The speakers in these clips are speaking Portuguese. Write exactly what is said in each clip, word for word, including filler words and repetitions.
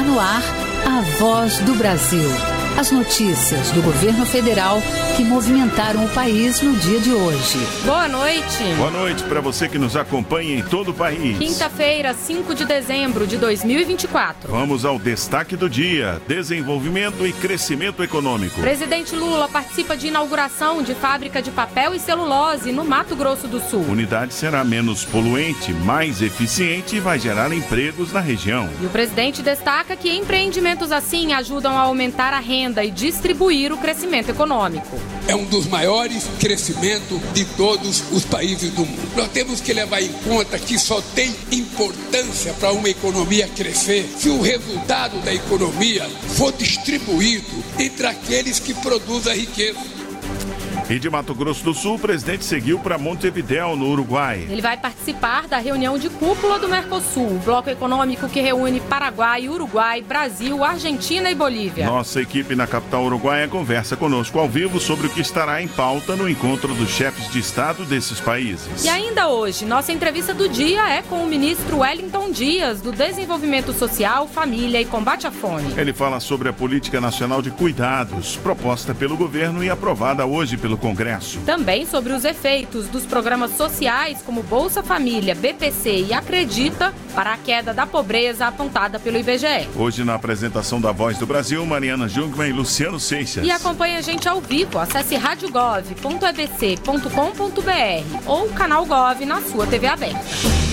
Está no ar a Voz do Brasil. As notícias do governo federal que movimentaram o país no dia de hoje. Boa noite. Boa noite para você que nos acompanha em todo o país. Quinta-feira, cinco de dezembro de dois mil e vinte e quatro. Vamos ao destaque do dia: desenvolvimento e crescimento econômico. Presidente Lula participa de inauguração de fábrica de papel e celulose no Mato Grosso do Sul. A unidade será menos poluente, mais eficiente e vai gerar empregos na região. E o presidente destaca que empreendimentos assim ajudam a aumentar a renda e distribuir o crescimento econômico. É um dos maiores crescimentos de todos os países do mundo. Nós temos que levar em conta que só tem importância para uma economia crescer se o resultado da economia for distribuído entre aqueles que produzem a riqueza. E de Mato Grosso do Sul, o presidente seguiu para Montevidéu, no Uruguai. Ele vai participar da reunião de cúpula do Mercosul, o bloco econômico que reúne Paraguai, Uruguai, Brasil, Argentina e Bolívia. Nossa equipe na capital uruguaia conversa conosco ao vivo sobre o que estará em pauta no encontro dos chefes de Estado desses países. E ainda hoje, nossa entrevista do dia é com o ministro Wellington Dias, do Desenvolvimento Social, Família e Combate à Fome. Ele fala sobre a Política Nacional de Cuidados, proposta pelo governo e aprovada hoje pelo Congresso. Também sobre os efeitos dos programas sociais como Bolsa Família, B P C e Acredita para a queda da pobreza apontada pelo I B G E. Hoje na apresentação da Voz do Brasil, Mariana Jungmann e Luciano Seixas. E acompanhe a gente ao vivo, acesse rádio gov ponto e b c ponto com ponto b r ou o canal Gov na sua T V aberta.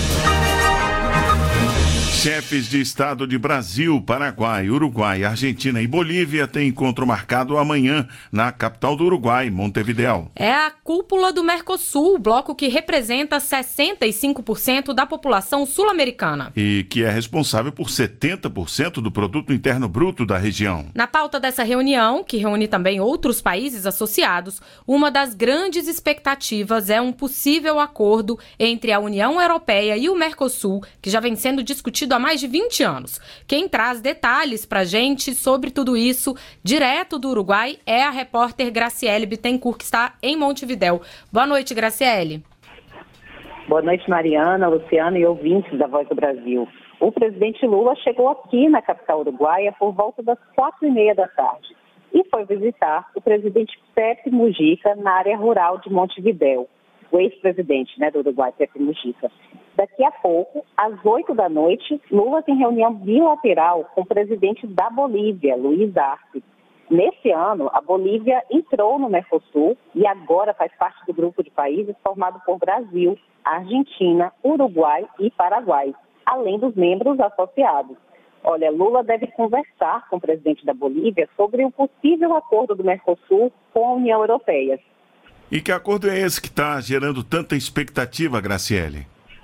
Chefes de Estado de Brasil, Paraguai, Uruguai, Argentina e Bolívia têm encontro marcado amanhã na capital do Uruguai, Montevidéu. É a cúpula do Mercosul, o bloco que representa sessenta e cinco por cento da população sul-americana. E que é responsável por setenta por cento do produto interno bruto da região. Na pauta dessa reunião, que reúne também outros países associados, uma das grandes expectativas é um possível acordo entre a União Europeia e o Mercosul, que já vem sendo discutido há mais de vinte anos. Quem traz detalhes pra gente sobre tudo isso, direto do Uruguai, é a repórter Graciele Bittencourt, que está em Montevidéu. Boa noite, Graciele. Boa noite, Mariana, Luciano e ouvintes da Voz do Brasil. O presidente Lula chegou aqui na capital uruguaia por volta das quatro e meia da tarde e foi visitar o presidente Pepe Mujica na área rural de Montevidéu, o ex-presidente, né, do Uruguai, Pepe Mujica. Daqui a pouco, às oito da noite, Lula tem reunião bilateral com o presidente da Bolívia, Luiz Arce. Nesse ano, a Bolívia entrou no Mercosul e agora faz parte do grupo de países formado por Brasil, Argentina, Uruguai e Paraguai, além dos membros associados. Olha, Lula deve conversar com o presidente da Bolívia sobre o possível acordo do Mercosul com a União Europeia. E que acordo é esse que está gerando tanta expectativa, Graciele?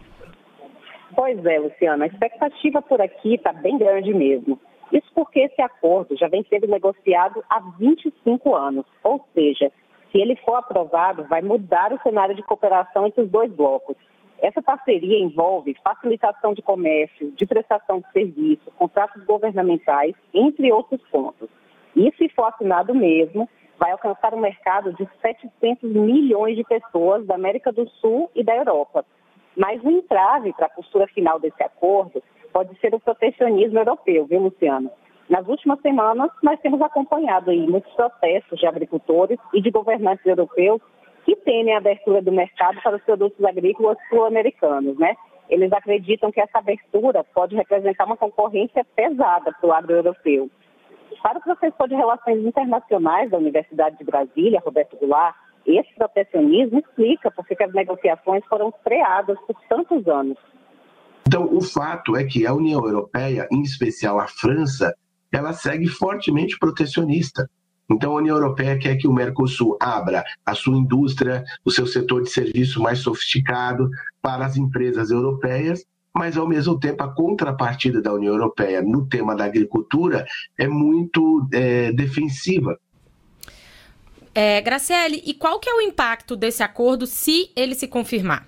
Pois é, Luciano, a expectativa por aqui está bem grande mesmo. Isso porque esse acordo já vem sendo negociado há vinte e cinco anos. Ou seja, se ele for aprovado, vai mudar o cenário de cooperação entre os dois blocos. Essa parceria envolve facilitação de comércio, de prestação de serviço, contratos governamentais, entre outros pontos. E se for assinado mesmo, vai alcançar um mercado de setecentos milhões de pessoas da América do Sul e da Europa. Mas o entrave para a postura final desse acordo pode ser o protecionismo europeu, viu, Luciano? Nas últimas semanas, nós temos acompanhado aí muitos protestos de agricultores e de governantes europeus que temem a abertura do mercado para os produtos agrícolas sul-americanos, né? Eles acreditam que essa abertura pode representar uma concorrência pesada para o agro europeu. Para o professor de Relações Internacionais da Universidade de Brasília, Roberto Goulart, esse protecionismo explica por que as negociações foram freadas por tantos anos. Então, o fato é que a União Europeia, em especial a França, ela segue fortemente protecionista. Então, a União Europeia quer que o Mercosul abra a sua indústria, o seu setor de serviço mais sofisticado para as empresas europeias, mas, ao mesmo tempo, a contrapartida da União Europeia no tema da agricultura é muito é, defensiva. É, Graciele, e qual que é o impacto desse acordo se ele se confirmar?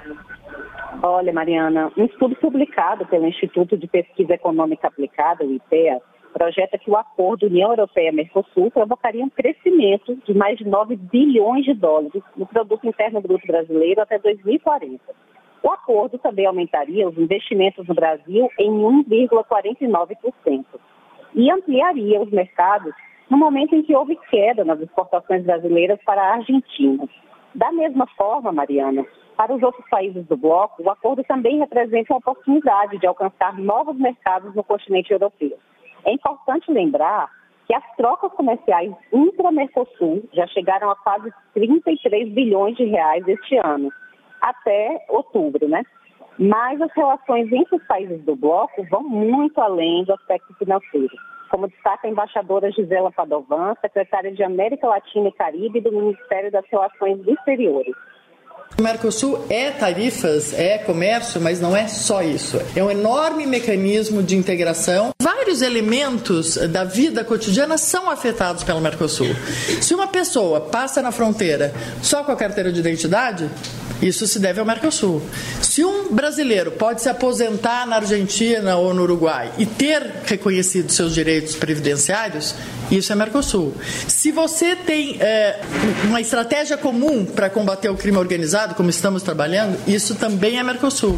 Olha, Mariana, um estudo publicado pelo Instituto de Pesquisa Econômica Aplicada, o I P E A, projeta que o acordo União Europeia-Mercosul provocaria um crescimento de mais de nove bilhões de dólares no produto interno bruto brasileiro até dois mil e quarenta. O acordo também aumentaria os investimentos no Brasil em um vírgula quarenta e nove por cento e ampliaria os mercados no momento em que houve queda nas exportações brasileiras para a Argentina. Da mesma forma, Mariana, para os outros países do bloco, o acordo também representa uma oportunidade de alcançar novos mercados no continente europeu. É importante lembrar que as trocas comerciais intra-Mercosul já chegaram a quase trinta e três bilhões de reais este ano, até outubro, né? Mas as relações entre os países do bloco vão muito além do aspecto financeiro, como destaca a embaixadora Gisela Padovan, secretária de América Latina e Caribe do Ministério das Relações Exteriores. O Mercosul é tarifas, é comércio, mas não é só isso. É um enorme mecanismo de integração. Vários elementos da vida cotidiana são afetados pelo Mercosul. Se uma pessoa passa na fronteira só com a carteira de identidade, isso se deve ao Mercosul. Se um brasileiro pode se aposentar na Argentina ou no Uruguai e ter reconhecido seus direitos previdenciários, isso é Mercosul. Se você tem é, uma estratégia comum para combater o crime organizado, como estamos trabalhando, isso também é Mercosul.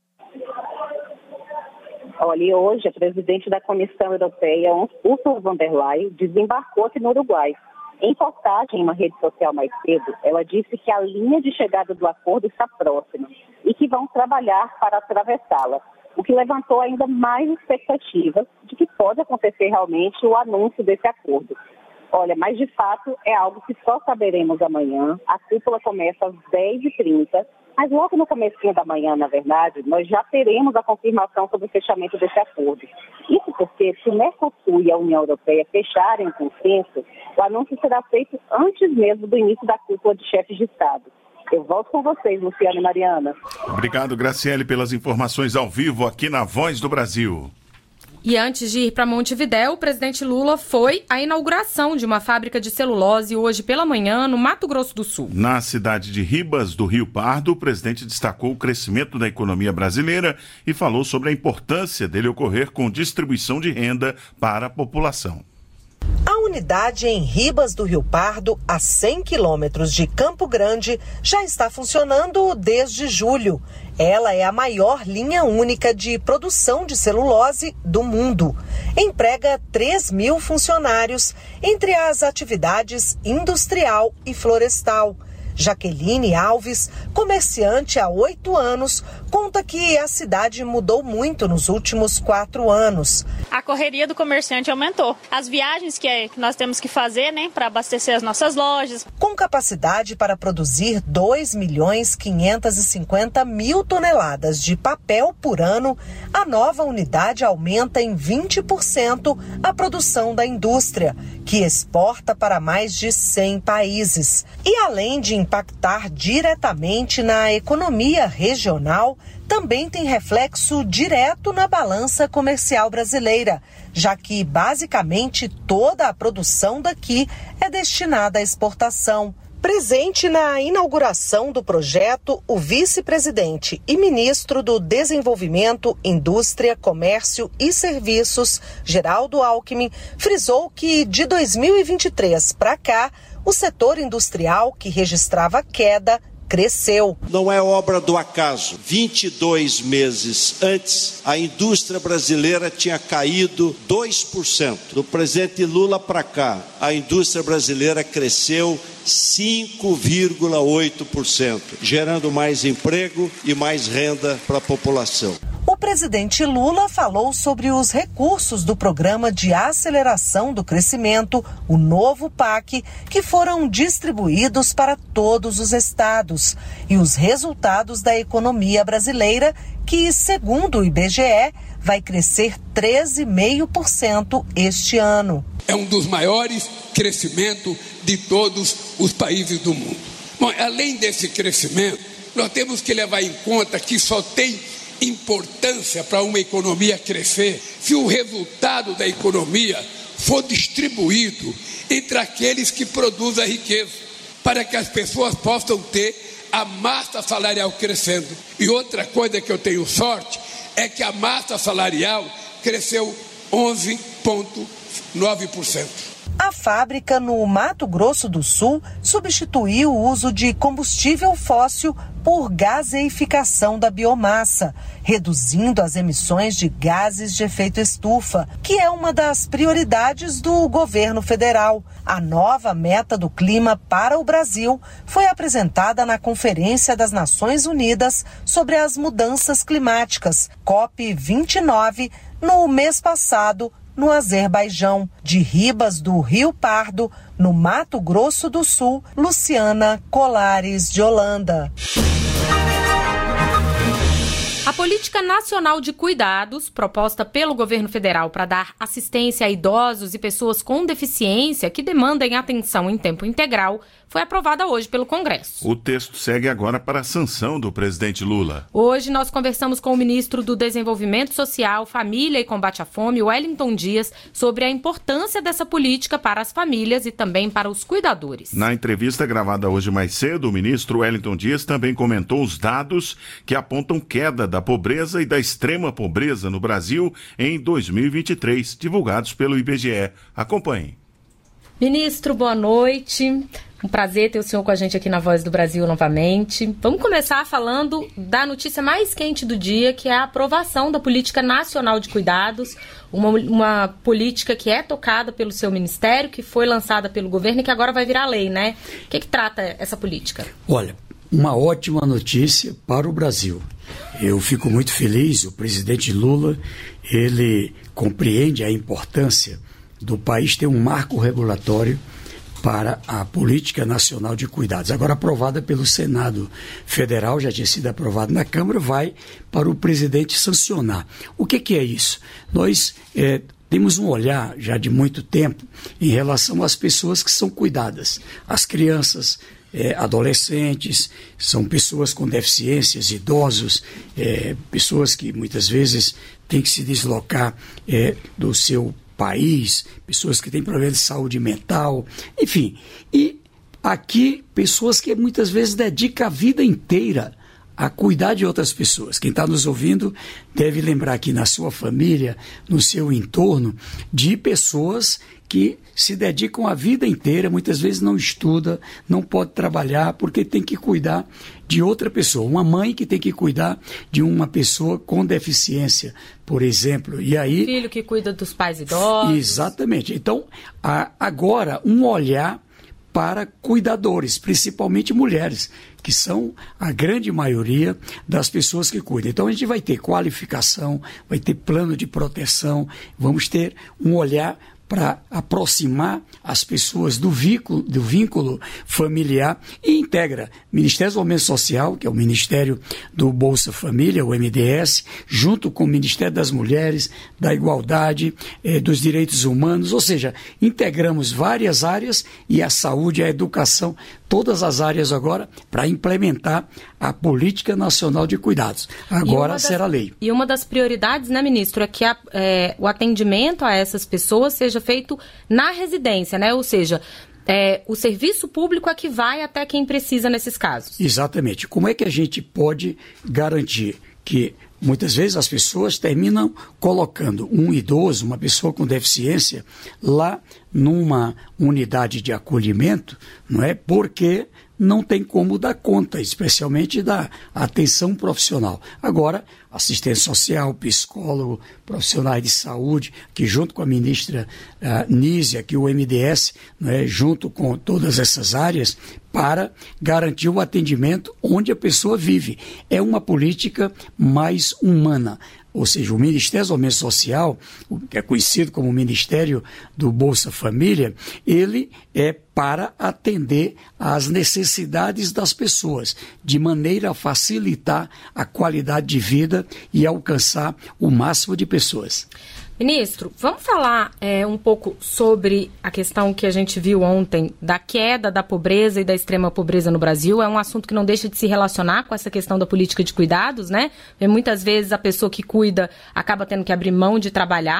Olha, e hoje a presidente da Comissão Europeia, Ursula von der Leyen, desembarcou aqui no Uruguai. Em postagem em uma rede social mais cedo, ela disse que a linha de chegada do acordo está próxima e que vão trabalhar para atravessá-la, o que levantou ainda mais expectativas de que pode acontecer realmente o anúncio desse acordo. Olha, mas de fato é algo que só saberemos amanhã. A cúpula começa às dez e trinta, mas logo no comecinho da manhã, na verdade, nós já teremos a confirmação sobre o fechamento desse acordo. Isso porque, se o Mercosul e a União Europeia fecharem um consenso, o anúncio será feito antes mesmo do início da cúpula de chefes de Estado. Eu volto com vocês, Luciano e Mariana. Obrigado, Graciele, pelas informações ao vivo aqui na Voz do Brasil. E antes de ir para Montevidéu, o presidente Lula foi à inauguração de uma fábrica de celulose hoje pela manhã no Mato Grosso do Sul. Na cidade de Ribas do Rio Pardo, o presidente destacou o crescimento da economia brasileira e falou sobre a importância dele ocorrer com distribuição de renda para a população. A unidade em Ribas do Rio Pardo, a cem quilômetros de Campo Grande, já está funcionando desde julho. Ela é a maior linha única de produção de celulose do mundo. Emprega três mil funcionários entre as atividades industrial e florestal. Jaqueline Alves, comerciante há oito anos, conta que a cidade mudou muito nos últimos quatro anos. A correria do comerciante aumentou. As viagens que, é, que nós temos que fazer, né, para abastecer as nossas lojas. Com capacidade para produzir dois milhões quinhentos e cinquenta mil toneladas de papel por ano, a nova unidade aumenta em vinte por cento a produção da indústria, que exporta para mais de cem países. E além de impactar diretamente na economia regional, também tem reflexo direto na balança comercial brasileira, já que basicamente toda a produção daqui é destinada à exportação. Presente na inauguração do projeto, o vice-presidente e ministro do Desenvolvimento, Indústria, Comércio e Serviços, Geraldo Alckmin, frisou que de dois mil e vinte e três para cá, o setor industrial, que registrava queda, cresceu. Não é obra do acaso. vinte e dois meses antes, a indústria brasileira tinha caído dois por cento. Do presidente Lula para cá, a indústria brasileira cresceu cinco vírgula oito por cento, gerando mais emprego e mais renda para a população. O presidente Lula falou sobre os recursos do Programa de Aceleração do Crescimento, o novo P A C, que foram distribuídos para todos os estados, e os resultados da economia brasileira, que, segundo o I B G E, vai crescer treze vírgula cinco por cento este ano. É um dos maiores crescimentos de todos os países do mundo. Bom, além desse crescimento, nós temos que levar em conta que só tem importância para uma economia crescer se o resultado da economia for distribuído entre aqueles que produzem a riqueza, para que as pessoas possam ter a massa salarial crescendo. E outra coisa que eu tenho sorte é que a massa salarial cresceu onze vírgula nove por cento. A fábrica no Mato Grosso do Sul substituiu o uso de combustível fóssil por gaseificação da biomassa, reduzindo as emissões de gases de efeito estufa, que é uma das prioridades do governo federal. A nova meta do clima para o Brasil foi apresentada na Conferência das Nações Unidas sobre as Mudanças Climáticas, COP vinte e nove, no mês passado, no Azerbaijão. De Ribas do Rio Pardo, no Mato Grosso do Sul, Luciana Colares de Holanda. A Política Nacional de Cuidados, proposta pelo governo federal para dar assistência a idosos e pessoas com deficiência que demandem atenção em tempo integral, foi aprovada hoje pelo Congresso. O texto segue agora para a sanção do presidente Lula. Hoje nós conversamos com o ministro do Desenvolvimento Social, Família e Combate à Fome, Wellington Dias, sobre a importância dessa política para as famílias e também para os cuidadores. Na entrevista gravada hoje mais cedo, o ministro Wellington Dias também comentou os dados que apontam queda da pobreza e da extrema pobreza no Brasil em dois mil e vinte e três, divulgados pelo I B G E. Acompanhem. Ministro, boa noite. Um prazer ter o senhor com a gente aqui na Voz do Brasil novamente. Vamos começar falando da notícia mais quente do dia, que é a aprovação da Política Nacional de Cuidados, uma, uma política que é tocada pelo seu ministério, que foi lançada pelo governo e que agora vai virar lei, né? O que, que trata essa política? Olha, uma ótima notícia para o Brasil. Eu fico muito feliz, o presidente Lula, ele compreende a importância do país ter um marco regulatório para a Política Nacional de Cuidados. Agora aprovada pelo Senado Federal, já tinha sido aprovada na Câmara, vai para o presidente sancionar. O que, que é isso? Nós é, temos um olhar já de muito tempo em relação às pessoas que são cuidadas, as crianças, É, adolescentes, são pessoas com deficiências, idosos, é, pessoas que muitas vezes têm que se deslocar é, do seu país, pessoas que têm problemas de saúde mental, enfim. E aqui, pessoas que muitas vezes dedicam a vida inteira a cuidar de outras pessoas. Quem está nos ouvindo deve lembrar que na sua família, no seu entorno, de pessoas que se dedicam a vida inteira, muitas vezes não estuda, não pode trabalhar porque tem que cuidar de outra pessoa. Uma mãe que tem que cuidar de uma pessoa com deficiência, por exemplo. E aí, filho que cuida dos pais idosos. Exatamente. Então, a, agora, um olhar para cuidadores, principalmente mulheres, que são a grande maioria das pessoas que cuidam. Então a gente vai ter qualificação, vai ter plano de proteção, vamos ter um olhar para aproximar as pessoas do vínculo, do vínculo familiar e integra Ministério do Desenvolvimento Social, que é o Ministério do Bolsa Família, o M D S, junto com o Ministério das Mulheres, da Igualdade, eh, dos Direitos Humanos, ou seja, integramos várias áreas e a saúde, a educação, todas as áreas agora para implementar a Política Nacional de Cuidados. Agora das, será lei. E uma das prioridades, né, ministro, é que a, é, o atendimento a essas pessoas seja feito na residência, né? Ou seja, é, o serviço público é que vai até quem precisa nesses casos. Exatamente. Como é que a gente pode garantir que muitas vezes as pessoas terminam colocando um idoso, uma pessoa com deficiência, lá numa unidade de acolhimento, não é? Porque não tem como dar conta, especialmente da atenção profissional. Agora, assistente social, psicólogo, profissionais de saúde, que junto com a ministra uh, Nízia, que o M D S, não é? Junto com todas essas áreas, para garantir o atendimento onde a pessoa vive. É uma política mais humana. Ou seja, o Ministério do Desenvolvimento Social, que é conhecido como Ministério do Bolsa Família, ele é para atender às necessidades das pessoas, de maneira a facilitar a qualidade de vida e alcançar o máximo de pessoas. Ministro, vamos falar é, um pouco sobre a questão que a gente viu ontem da queda da pobreza e da extrema pobreza no Brasil. É um assunto que não deixa de se relacionar com essa questão da política de cuidados, né? E muitas vezes a pessoa que cuida acaba tendo que abrir mão de trabalhar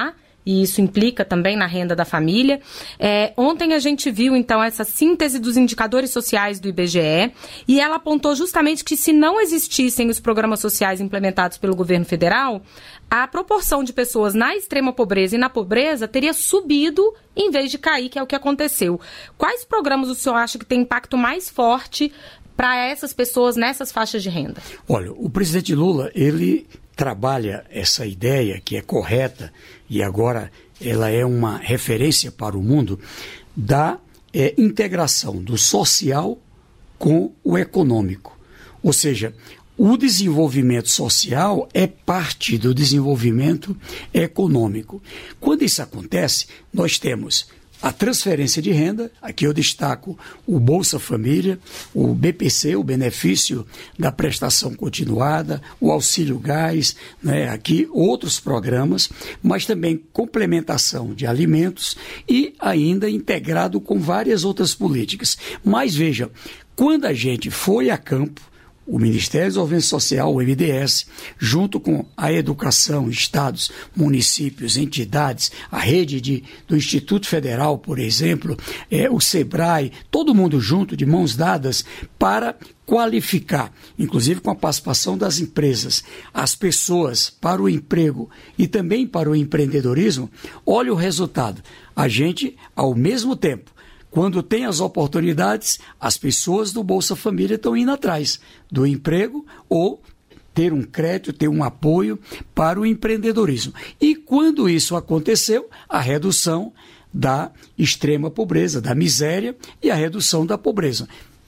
e isso implica também na renda da família. É, ontem a gente viu, então, essa síntese dos indicadores sociais do I B G E, e ela apontou justamente que se não existissem os programas sociais implementados pelo governo federal, a proporção de pessoas na extrema pobreza e na pobreza teria subido em vez de cair, que é o que aconteceu. Quais programas o senhor acha que tem impacto mais forte para essas pessoas nessas faixas de renda? Olha, o presidente Lula, ele trabalha essa ideia que é correta e agora ela é uma referência para o mundo da é, integração do social com o econômico. Ou seja, o desenvolvimento social é parte do desenvolvimento econômico. Quando isso acontece, nós temos a transferência de renda, aqui eu destaco o Bolsa Família, o B P C, o benefício da prestação continuada, o Auxílio Gás, né, aqui outros programas, mas também complementação de alimentos e ainda integrado com várias outras políticas. Mas veja, quando a gente foi a campo, o Ministério do Desenvolvimento Social, o M D S, junto com a educação, estados, municípios, entidades, a rede de, do Instituto Federal, por exemplo, é, o SEBRAE, todo mundo junto, de mãos dadas, para qualificar, inclusive com a participação das empresas, as pessoas para o emprego e também para o empreendedorismo. Olha o resultado. A gente, ao mesmo tempo, quando tem as oportunidades, as pessoas do Bolsa Família estão indo atrás do emprego ou ter um crédito, ter um apoio para o empreendedorismo. E quando isso aconteceu, a redução da extrema pobreza, da miséria e a redução da pobreza.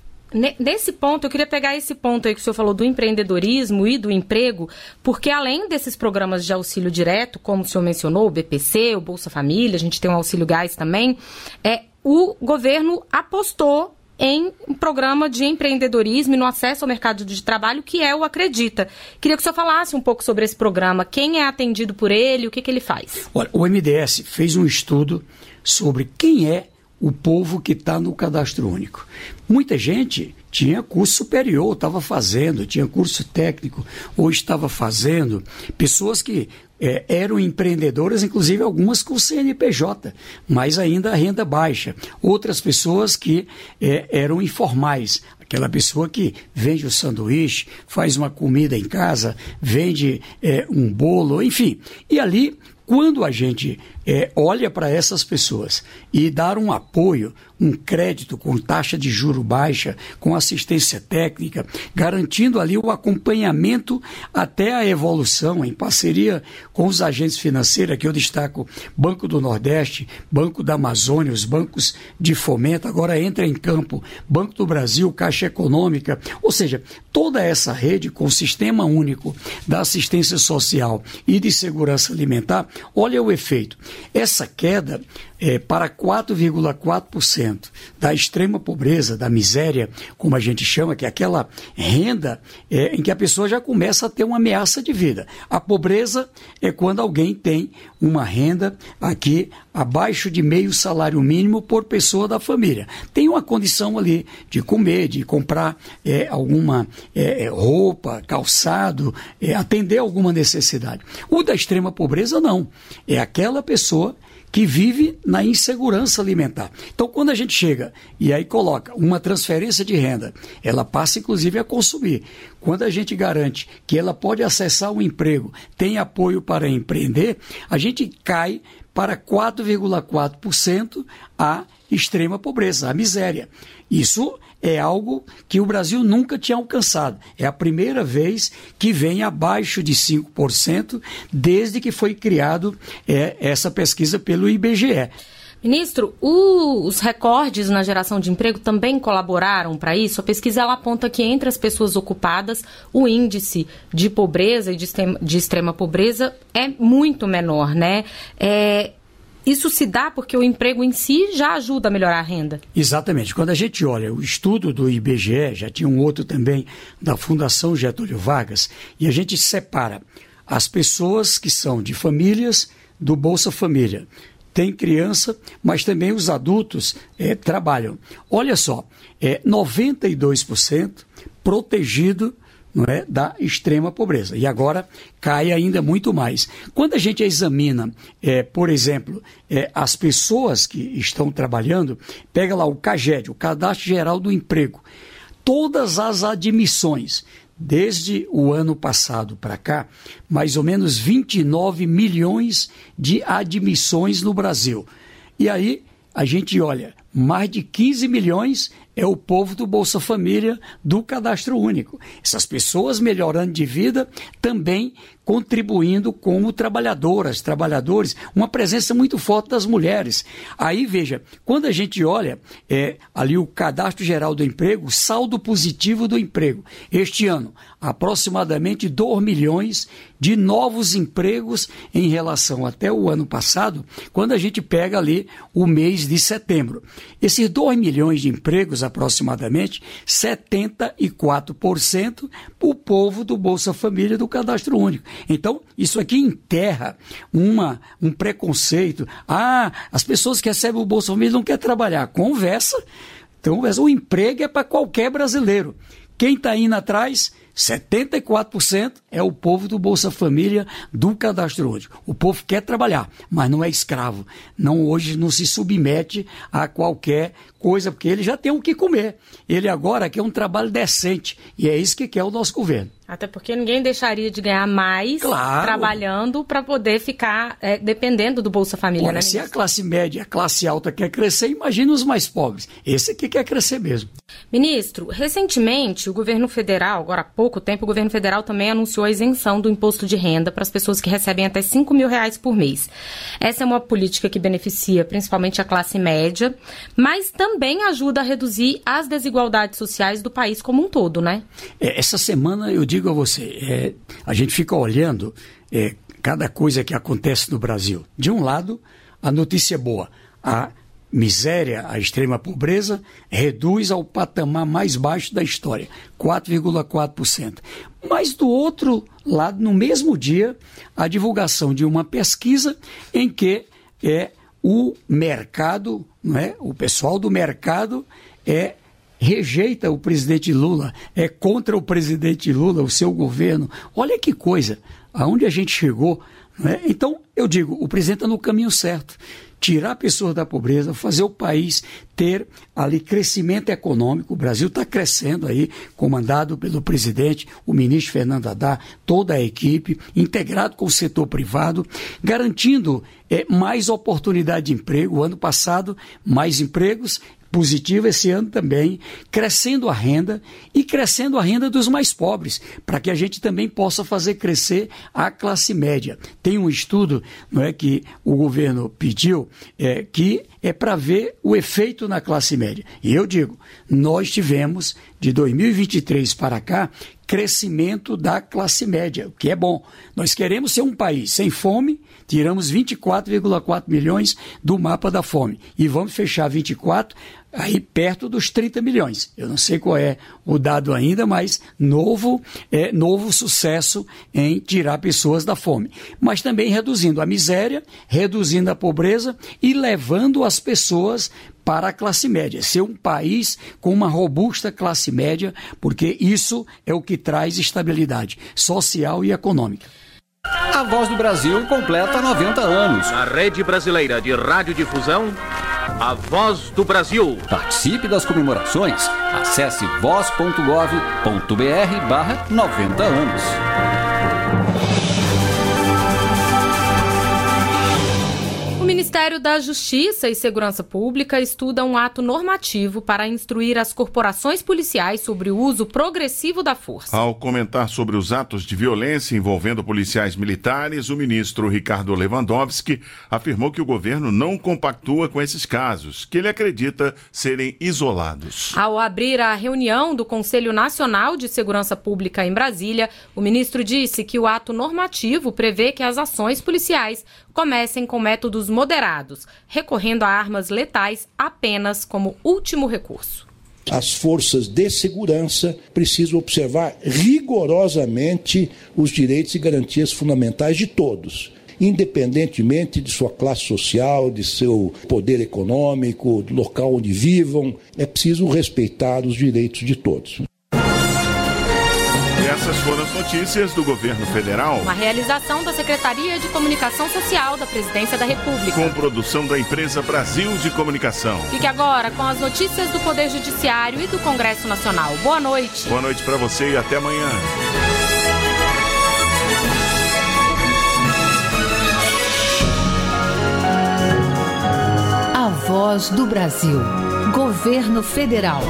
Nesse ponto, eu queria pegar esse ponto aí que o senhor falou do empreendedorismo e do emprego, porque além desses programas de auxílio direto, como o senhor mencionou, o B P C, o Bolsa Família, a gente tem o Auxílio Gás também, é, o governo apostou em um programa de empreendedorismo e no acesso ao mercado de trabalho, que é o Acredita. Queria que o senhor falasse um pouco sobre esse programa, quem é atendido por ele, o que, que ele faz. Olha, o M D S fez um estudo sobre quem é o povo que está no cadastro único. Muita gente tinha curso superior, estava fazendo, tinha curso técnico, ou estava fazendo. Pessoas que é, eram empreendedoras, inclusive algumas com C N P J, mas ainda a renda baixa. Outras pessoas que é, eram informais. Aquela pessoa que vende o sanduíche, faz uma comida em casa, vende é, um bolo, enfim. E ali, quando a gente é, olha para essas pessoas e dar um apoio, um crédito com taxa de juro baixa, com assistência técnica, garantindo ali o acompanhamento até a evolução, em parceria com os agentes financeiros, aqui eu destaco Banco do Nordeste, Banco da Amazônia, os bancos de fomento, agora entra em campo Banco do Brasil, Caixa Econômica, ou seja, toda essa rede com o sistema único da assistência social e de segurança alimentar, olha o efeito. Essa queda é, para quatro vírgula quatro por cento da extrema pobreza, da miséria, como a gente chama, que é aquela renda é, em que a pessoa já começa a ter uma ameaça de vida. A pobreza é quando alguém tem uma renda aqui abaixo de meio salário mínimo por pessoa da família. Tem uma condição ali de comer, de comprar é, alguma é, roupa, calçado, é, atender alguma necessidade. O da extrema pobreza não. É aquela pessoa que vive na insegurança alimentar. Então, quando a gente chega e aí coloca uma transferência de renda, ela passa, inclusive, a consumir. Quando a gente garante que ela pode acessar um emprego, tem apoio para empreender, a gente cai para quatro vírgula quatro por cento a extrema pobreza, a miséria. Isso é algo que o Brasil nunca tinha alcançado. É a primeira vez que vem abaixo de cinco por cento desde que foi criado é, essa pesquisa pelo I B G E. Ministro, o, os recordes na geração de emprego também colaboraram para isso? A pesquisa ela aponta que entre as pessoas ocupadas, o índice de pobreza e de extrema, de extrema pobreza é muito menor, né? É, isso se dá porque o emprego em si já ajuda a melhorar a renda? Exatamente. Quando a gente olha o estudo do I B G E, já tinha um outro também da Fundação Getúlio Vargas, e a gente separa as pessoas que são de famílias do Bolsa Família. Tem criança, mas também os adultos é, trabalham. Olha só, é noventa e dois por cento protegido não é, da extrema pobreza. E agora cai ainda muito mais. Quando a gente examina, é, por exemplo, é, as pessoas que estão trabalhando, pega lá o CAGED, o Cadastro Geral do Emprego, todas as admissões, desde o ano passado para cá, mais ou menos vinte e nove milhões de admissões no Brasil. E aí a gente olha, mais de quinze milhões é o povo do Bolsa Família, do Cadastro Único. Essas pessoas melhorando de vida, também contribuindo como trabalhadoras, trabalhadores, uma presença muito forte das mulheres. Aí, veja, quando a gente olha é, ali o Cadastro Geral do Emprego, o saldo positivo do emprego, este ano, aproximadamente dois milhões de novos empregos em relação até o ano passado, quando a gente pega ali o mês de setembro. Esses dois milhões de empregos, aproximadamente, setenta e quatro por cento o povo do Bolsa Família do Cadastro Único. Então, isso aqui enterra uma, um preconceito. Ah, as pessoas que recebem o Bolsa Família não querem trabalhar. Conversa. Então, o emprego é para qualquer brasileiro. Quem está indo atrás, setenta e quatro por cento é o povo do Bolsa Família do Cadastro Único. O povo quer trabalhar, mas não é escravo. Não, hoje não se submete a qualquer coisa, porque ele já tem o que comer. Ele agora quer um trabalho decente. E é isso que quer o nosso governo. Até porque ninguém deixaria de ganhar mais, claro, trabalhando para poder ficar é, dependendo do Bolsa Família. Olha, né, se a classe média, a classe alta quer crescer, imagina os mais pobres. Esse aqui quer crescer mesmo. Ministro, recentemente o governo federal, agora há pouco tempo, o governo federal também anunciou a isenção do imposto de renda para as pessoas que recebem até cinco mil reais por mês. Essa é uma política que beneficia principalmente a classe média, mas também ajuda a reduzir as desigualdades sociais do país como um todo, né? É, essa semana eu digo a você, é, a gente fica olhando é, cada coisa que acontece no Brasil. De um lado, a notícia boa, a miséria, a extrema pobreza reduz ao patamar mais baixo da história, quatro vírgula quatro por cento. Mas do outro lado, no mesmo dia, a divulgação de uma pesquisa em que é o mercado, não é? O pessoal do mercado é rejeita o presidente Lula, é contra o presidente Lula, o seu governo. Olha que coisa, aonde a gente chegou, não é? Então, eu digo, o presidente está no caminho certo. Tirar pessoas da pobreza, fazer o país ter ali crescimento econômico. O Brasil está crescendo aí, comandado pelo presidente, o ministro Fernando Haddad, toda a equipe, integrado com o setor privado, garantindo é, mais oportunidade de emprego. O ano passado, mais empregos, positivo esse ano também, crescendo a renda e crescendo a renda dos mais pobres, para que a gente também possa fazer crescer a classe média. Tem um estudo, não é, que o governo pediu, é, que é para ver o efeito na classe média. E eu digo, nós tivemos, de dois mil e vinte e três para cá, crescimento da classe média, o que é bom. Nós queremos ser um país sem fome, tiramos vinte e quatro vírgula quatro milhões do mapa da fome e vamos fechar vinte e quatro aí perto dos trinta milhões. Eu não sei qual é o dado ainda, mas novo, é, novo sucesso em tirar pessoas da fome. Mas também reduzindo a miséria, reduzindo a pobreza e levando as pessoas para a classe média. Ser um país com uma robusta classe média, porque isso é o que traz estabilidade social e econômica. A Voz do Brasil completa noventa anos. Na Rede Brasileira de Radiodifusão, a Voz do Brasil. Participe das comemorações. Acesse voz ponto gov ponto br barra noventa anos. O Ministério da Justiça e Segurança Pública estuda um ato normativo para instruir as corporações policiais sobre o uso progressivo da força. Ao comentar sobre os atos de violência envolvendo policiais militares, o ministro Ricardo Lewandowski afirmou que o governo não compactua com esses casos, que ele acredita serem isolados. Ao abrir a reunião do Conselho Nacional de Segurança Pública em Brasília, o ministro disse que o ato normativo prevê que as ações policiais comecem com métodos moderados, recorrendo a armas letais apenas como último recurso. As forças de segurança precisam observar rigorosamente os direitos e garantias fundamentais de todos, independentemente de sua classe social, de seu poder econômico, do local onde vivam. É preciso respeitar os direitos de todos. Essa foram as notícias do Governo Federal. Uma realização da Secretaria de Comunicação Social da Presidência da República. Com produção da empresa Brasil de Comunicação. Fique agora com as notícias do Poder Judiciário e do Congresso Nacional. Boa noite. Boa noite para você e até amanhã. A Voz do Brasil. Governo Federal.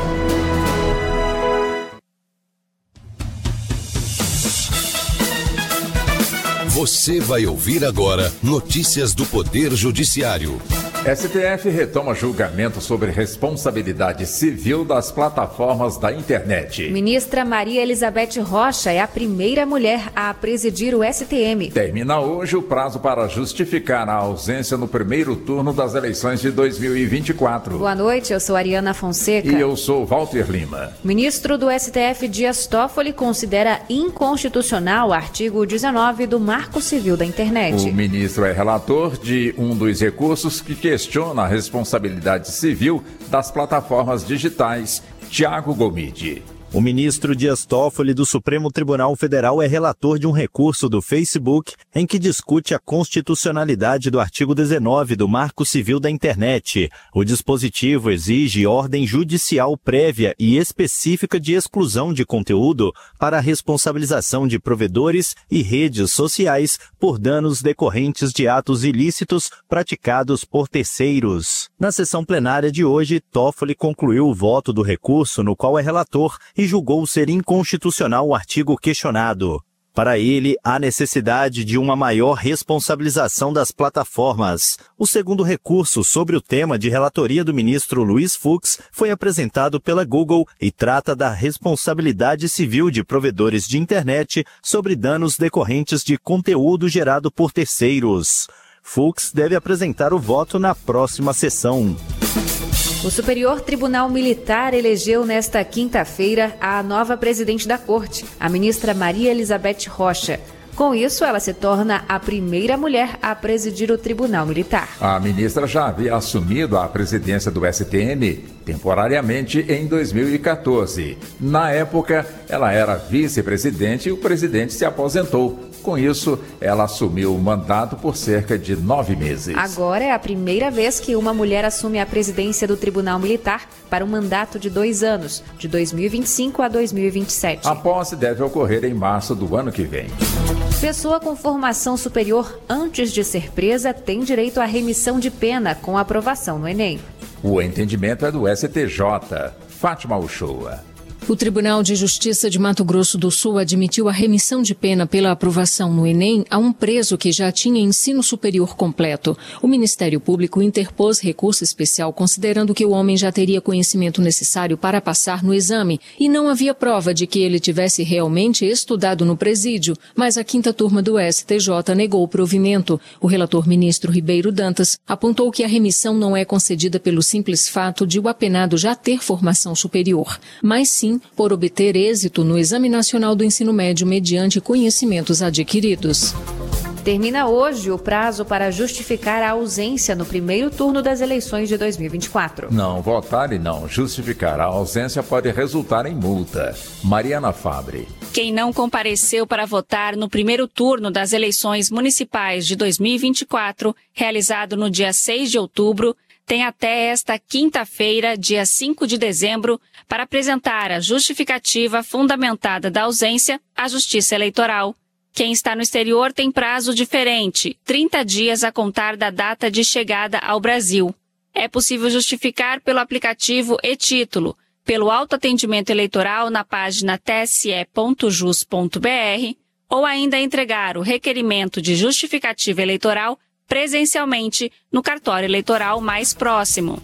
Você vai ouvir agora notícias do Poder Judiciário. S T F retoma julgamento sobre responsabilidade civil das plataformas da internet. Ministra Maria Elizabeth Rocha é a primeira mulher a presidir o S T M. Termina hoje o prazo para justificar a ausência no primeiro turno das eleições de dois mil e vinte e quatro. Boa noite, eu sou Ariana Fonseca. E eu sou Walter Lima. Ministro do S T F Dias Toffoli considera inconstitucional o artigo dezenove do Marco Civil da Internet. O ministro é relator de um dos recursos que questiona a responsabilidade civil das plataformas digitais. Tiago Gomide. O ministro Dias Toffoli do Supremo Tribunal Federal é relator de um recurso do Facebook em que discute a constitucionalidade do artigo dezenove do Marco Civil da Internet. O dispositivo exige ordem judicial prévia e específica de exclusão de conteúdo para a responsabilização de provedores e redes sociais por danos decorrentes de atos ilícitos praticados por terceiros. Na sessão plenária de hoje, Toffoli concluiu o voto do recurso no qual é relator e julgou ser inconstitucional o artigo questionado. Para ele, há necessidade de uma maior responsabilização das plataformas. O segundo recurso sobre o tema de relatoria do ministro Luiz Fux foi apresentado pela Google e trata da responsabilidade civil de provedores de internet sobre danos decorrentes de conteúdo gerado por terceiros. Fux deve apresentar o voto na próxima sessão. O Superior Tribunal Militar elegeu nesta quinta-feira a nova presidente da Corte, a ministra Maria Elizabeth Rocha. Com isso, ela se torna a primeira mulher a presidir o Tribunal Militar. A ministra já havia assumido a presidência do S T M temporariamente em dois mil e quatorze. Na época, ela era vice-presidente e o presidente se aposentou. Com isso, ela assumiu o mandato por cerca de nove meses. Agora é a primeira vez que uma mulher assume a presidência do Tribunal Militar para um mandato de dois anos, de dois mil e vinte e cinco a dois mil e vinte e sete. A posse deve ocorrer em março do ano que vem. Pessoa com formação superior antes de ser presa tem direito à remissão de pena com aprovação no Enem. O entendimento é do S T J. Fátima Uchoa. O Tribunal de Justiça de Mato Grosso do Sul admitiu a remissão de pena pela aprovação no Enem a um preso que já tinha ensino superior completo. O Ministério Público interpôs recurso especial considerando que o homem já teria conhecimento necessário para passar no exame e não havia prova de que ele tivesse realmente estudado no presídio, mas a quinta turma do S T J negou o provimento. O relator ministro Ribeiro Dantas apontou que a remissão não é concedida pelo simples fato de o apenado já ter formação superior, mas sim por obter êxito no Exame Nacional do Ensino Médio mediante conhecimentos adquiridos. Termina hoje o prazo para justificar a ausência no primeiro turno das eleições de dois mil e vinte e quatro. Não votar e não justificar a ausência pode resultar em multa. Mariana Fabre. Quem não compareceu para votar no primeiro turno das eleições municipais de dois mil e vinte e quatro, realizado no dia seis de outubro, tem até esta quinta-feira, dia cinco de dezembro, para apresentar a justificativa fundamentada da ausência à Justiça Eleitoral. Quem está no exterior tem prazo diferente, trinta dias a contar da data de chegada ao Brasil. É possível justificar pelo aplicativo e-Título, pelo autoatendimento eleitoral na página t s e ponto jus ponto b r ou ainda entregar o requerimento de justificativa eleitoral presencialmente no cartório eleitoral mais próximo.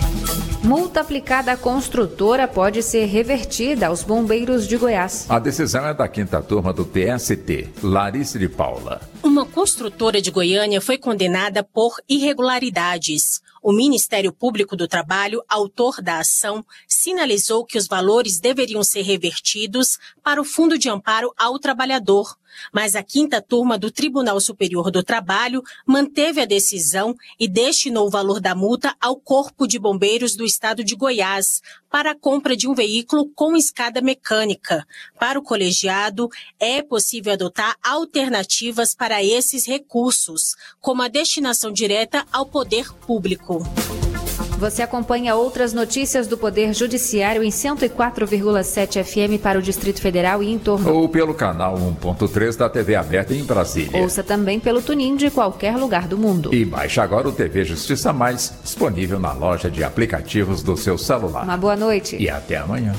Multa aplicada à construtora pode ser revertida aos bombeiros de Goiás. A decisão é da quinta turma do T S T, Larissa de Paula. Uma construtora de Goiânia foi condenada por irregularidades. O Ministério Público do Trabalho, autor da ação, sinalizou que os valores deveriam ser revertidos para o Fundo de Amparo ao Trabalhador. Mas a quinta turma do Tribunal Superior do Trabalho manteve a decisão e destinou o valor da multa ao Corpo de Bombeiros do Estado de Goiás para a compra de um veículo com escada mecânica. Para o colegiado, é possível adotar alternativas para esses recursos, como a destinação direta ao poder público. Você acompanha outras notícias do Poder Judiciário em cento e quatro vírgula sete F M para o Distrito Federal e em torno. Ou pelo canal um ponto três da T V aberta em Brasília. Ouça também pelo TuneIn de qualquer lugar do mundo. E baixe agora o T V Justiça Mais, disponível na loja de aplicativos do seu celular. Uma boa noite. E até amanhã.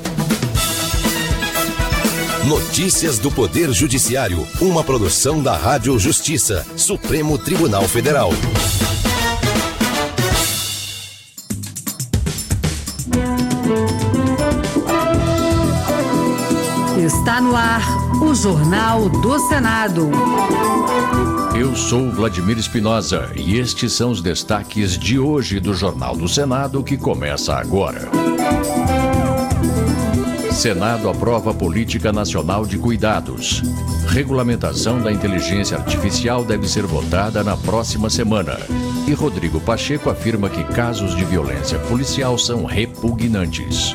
Notícias do Poder Judiciário, uma produção da Rádio Justiça, Supremo Tribunal Federal. Está no ar o Jornal do Senado. Eu sou Vladimir Espinosa e estes são os destaques de hoje do Jornal do Senado que começa agora. Senado aprova Política Nacional de Cuidados. Regulamentação da inteligência artificial deve ser votada na próxima semana. E Rodrigo Pacheco afirma que casos de violência policial são repugnantes.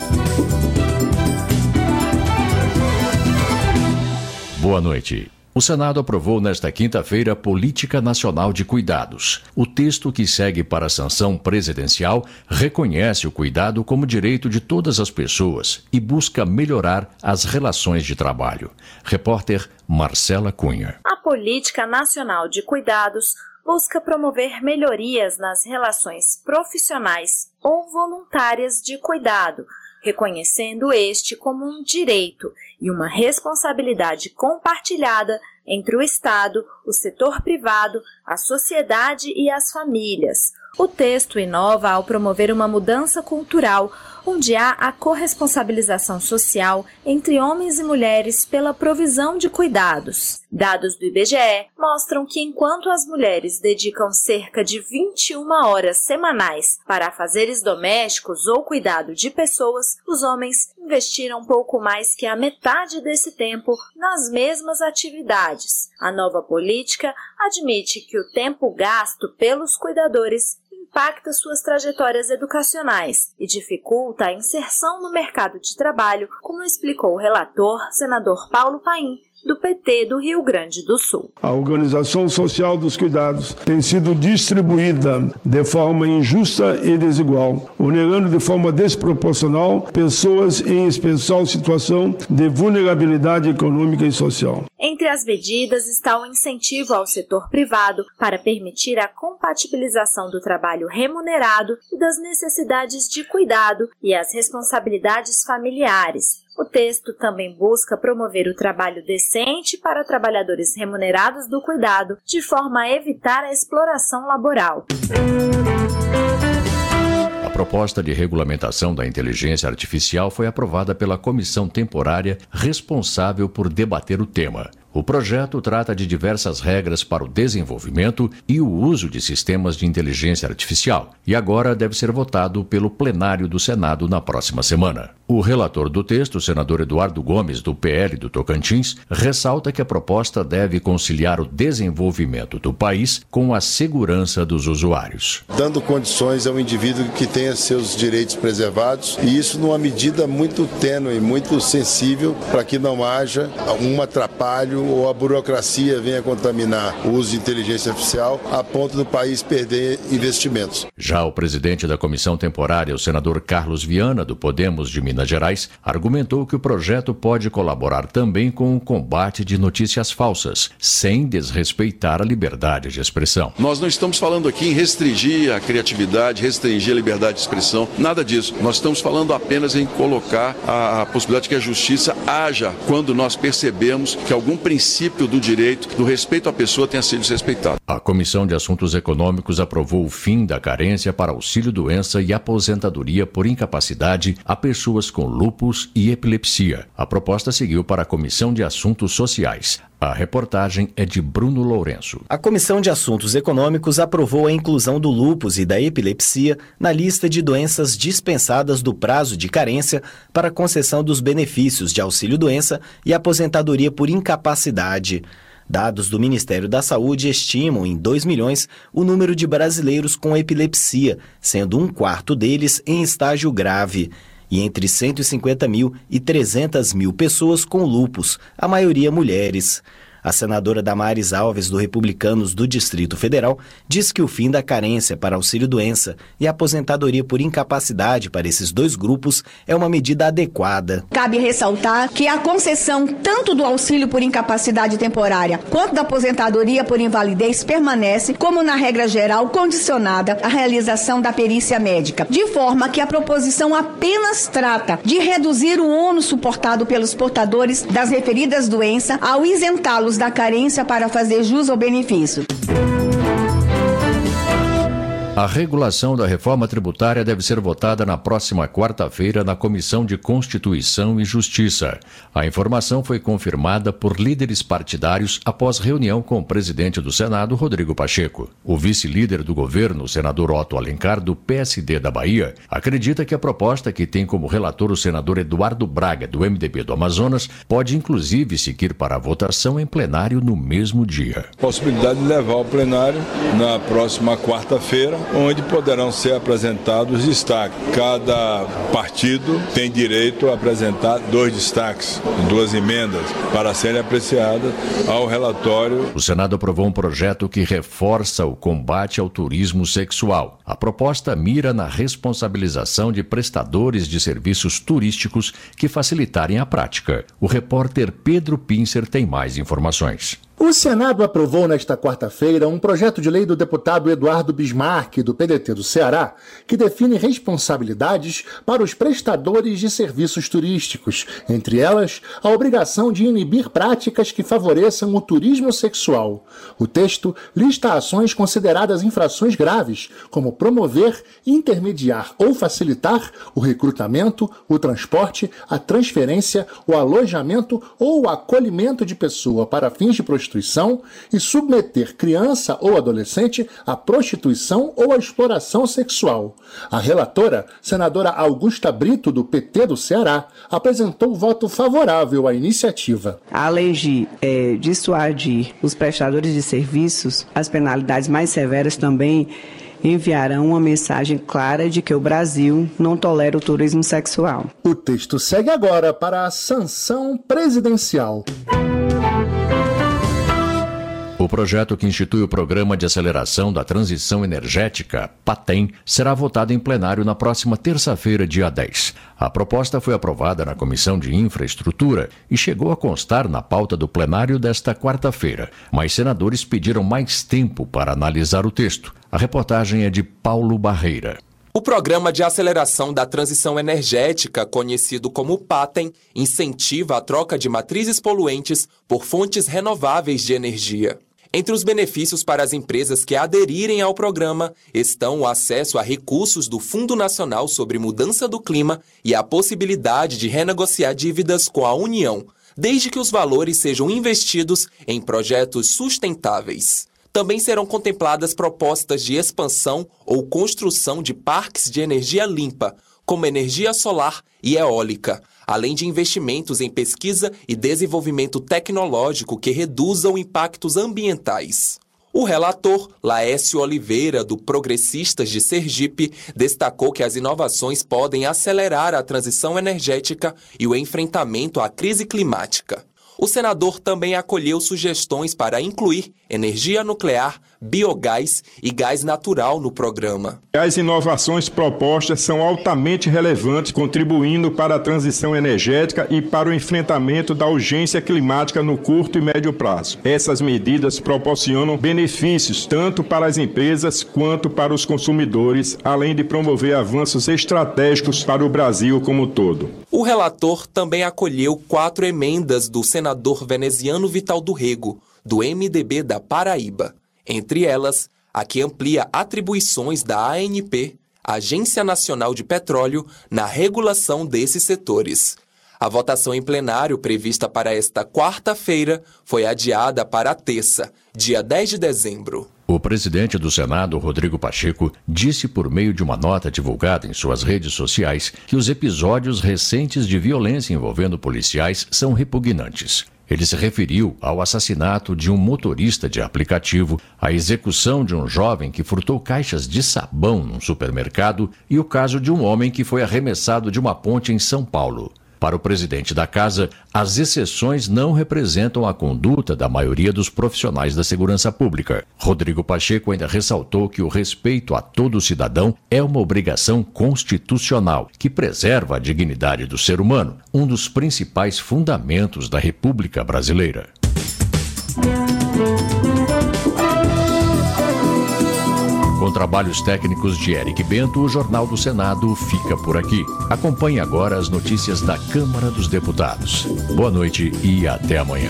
Boa noite. O Senado aprovou nesta quinta-feira a Política Nacional de Cuidados. O texto que segue para a sanção presidencial reconhece o cuidado como direito de todas as pessoas e busca melhorar as relações de trabalho. Repórter Marcela Cunha. A Política Nacional de Cuidados busca promover melhorias nas relações profissionais ou voluntárias de cuidado, reconhecendo este como um direito e uma responsabilidade compartilhada entre o Estado, o setor privado, a sociedade e as famílias. O texto inova ao promover uma mudança cultural, onde há a corresponsabilização social entre homens e mulheres pela provisão de cuidados. Dados do I B G E mostram que enquanto as mulheres dedicam cerca de vinte e uma horas semanais para afazeres domésticos ou cuidado de pessoas, os homens investiram pouco mais que a metade desse tempo nas mesmas atividades. A nova política admite que o tempo gasto pelos cuidadores impacta suas trajetórias educacionais e dificulta a inserção no mercado de trabalho, como explicou o relator, senador Paulo Paim, do P T do Rio Grande do Sul. A organização social dos cuidados tem sido distribuída de forma injusta e desigual, onerando de forma desproporcional pessoas em especial situação de vulnerabilidade econômica e social. Entre as medidas está o incentivo ao setor privado para permitir a compatibilização do trabalho remunerado e das necessidades de cuidado e as responsabilidades familiares. O texto também busca promover o trabalho decente para trabalhadores remunerados do cuidado, de forma a evitar a exploração laboral. A proposta de regulamentação da inteligência artificial foi aprovada pela comissão temporária responsável por debater o tema. O projeto trata de diversas regras para o desenvolvimento e o uso de sistemas de inteligência artificial e agora deve ser votado pelo plenário do Senado na próxima semana. O relator do texto, o senador Eduardo Gomes, do P L do Tocantins, ressalta que a proposta deve conciliar o desenvolvimento do país com a segurança dos usuários. Dando condições ao indivíduo que tenha seus direitos preservados, e isso numa medida muito tênue, muito sensível, para que não haja um atrapalho ou a burocracia venha contaminar o uso de inteligência artificial a ponto do país perder investimentos. Já o presidente da comissão temporária, o senador Carlos Viana, do Podemos de Minas Gerais, argumentou que o projeto pode colaborar também com o combate de notícias falsas, sem desrespeitar a liberdade de expressão. Nós não estamos falando aqui em restringir a criatividade, restringir a liberdade de expressão, nada disso. Nós estamos falando apenas em colocar a, a possibilidade de que a justiça haja quando nós percebemos que algum princípio do direito, do respeito à pessoa tenha sido desrespeitado. A Comissão de Assuntos Econômicos aprovou o fim da carência para auxílio-doença e aposentadoria por incapacidade a pessoas com lúpus e epilepsia. A proposta seguiu para a Comissão de Assuntos Sociais. A reportagem é de Bruno Lourenço. A Comissão de Assuntos Econômicos aprovou a inclusão do lúpus e da epilepsia na lista de doenças dispensadas do prazo de carência para concessão dos benefícios de auxílio-doença e aposentadoria por incapacidade. Dados do Ministério da Saúde estimam em dois milhões o número de brasileiros com epilepsia, sendo um quarto deles em estágio grave. E entre cento e cinquenta mil e trezentas mil pessoas com lúpus, a maioria mulheres. A senadora Damares Alves, do Republicanos do Distrito Federal, diz que o fim da carência para auxílio-doença e aposentadoria por incapacidade para esses dois grupos é uma medida adequada. Cabe ressaltar que a concessão tanto do auxílio por incapacidade temporária quanto da aposentadoria por invalidez permanece, como na regra geral, condicionada à realização da perícia médica, de forma que a proposição apenas trata de reduzir o ônus suportado pelos portadores das referidas doenças ao isentá-los da carência para fazer jus ao benefício. A regulação da reforma tributária deve ser votada na próxima quarta-feira na Comissão de Constituição e Justiça. A informação foi confirmada por líderes partidários após reunião com o presidente do Senado, Rodrigo Pacheco. O vice-líder do governo, o senador Otto Alencar, do P S D da Bahia, acredita que a proposta, que tem como relator o senador Eduardo Braga, do M D B do Amazonas, pode inclusive seguir para a votação em plenário no mesmo dia. Possibilidade de levar ao plenário na próxima quarta-feira, onde poderão ser apresentados os destaques. Cada partido tem direito a apresentar dois destaques, duas emendas, para serem apreciadas ao relatório. O Senado aprovou um projeto que reforça o combate ao turismo sexual. A proposta mira na responsabilização de prestadores de serviços turísticos que facilitarem a prática. O repórter Pedro Pincer tem mais informações. O Senado aprovou nesta quarta-feira um projeto de lei do deputado Eduardo Bismarck, do P D T do Ceará, que define responsabilidades para os prestadores de serviços turísticos, entre elas a obrigação de inibir práticas que favoreçam o turismo sexual. O texto lista ações consideradas infrações graves, como promover, intermediar ou facilitar o recrutamento, o transporte, a transferência, o alojamento ou o acolhimento de pessoa para fins de prostituição e submeter criança ou adolescente à prostituição ou à exploração sexual. A relatora, senadora Augusta Brito, do P T do Ceará, apresentou voto favorável à iniciativa. Além de é, dissuadir os prestadores de serviços, as penalidades mais severas também enviarão uma mensagem clara de que o Brasil não tolera o turismo sexual. O texto segue agora para a sanção presidencial. O projeto que institui o Programa de Aceleração da Transição Energética, PATEM, será votado em plenário na próxima terça-feira, dia dez. A proposta foi aprovada na Comissão de Infraestrutura e chegou a constar na pauta do plenário desta quarta-feira, mas senadores pediram mais tempo para analisar o texto. A reportagem é de Paulo Barreira. O Programa de Aceleração da Transição Energética, conhecido como PATEM, incentiva a troca de matrizes poluentes por fontes renováveis de energia. Entre os benefícios para as empresas que aderirem ao programa estão o acesso a recursos do Fundo Nacional sobre Mudança do Clima e a possibilidade de renegociar dívidas com a União, desde que os valores sejam investidos em projetos sustentáveis. Também serão contempladas propostas de expansão ou construção de parques de energia limpa, como energia solar e eólica, além de investimentos em pesquisa e desenvolvimento tecnológico que reduzam impactos ambientais. O relator, Laércio Oliveira, do Progressistas de Sergipe, destacou que as inovações podem acelerar a transição energética e o enfrentamento à crise climática. O senador também acolheu sugestões para incluir energia nuclear, biogás e gás natural no programa. As inovações propostas são altamente relevantes, contribuindo para a transição energética e para o enfrentamento da urgência climática no curto e médio prazo. Essas medidas proporcionam benefícios tanto para as empresas quanto para os consumidores, além de promover avanços estratégicos para o Brasil como um todo. O relator também acolheu quatro emendas do senador veneziano Vital do Rego, do M D B da Paraíba. Entre elas, a que amplia atribuições da A N P, Agência Nacional de Petróleo, na regulação desses setores. A votação em plenário, prevista para esta quarta-feira, foi adiada para a terça, dia dez de dezembro. O presidente do Senado, Rodrigo Pacheco, disse por meio de uma nota divulgada em suas redes sociais que os episódios recentes de violência envolvendo policiais são repugnantes. Ele se referiu ao assassinato de um motorista de aplicativo, à execução de um jovem que furtou caixas de sabão num supermercado e o caso de um homem que foi arremessado de uma ponte em São Paulo. Para o presidente da Casa, as exceções não representam a conduta da maioria dos profissionais da segurança pública. Rodrigo Pacheco ainda ressaltou que o respeito a todo cidadão é uma obrigação constitucional que preserva a dignidade do ser humano, um dos principais fundamentos da República Brasileira. Com trabalhos técnicos de Eric Bento, o Jornal do Senado fica por aqui. Acompanhe agora as notícias da Câmara dos Deputados. Boa noite e até amanhã.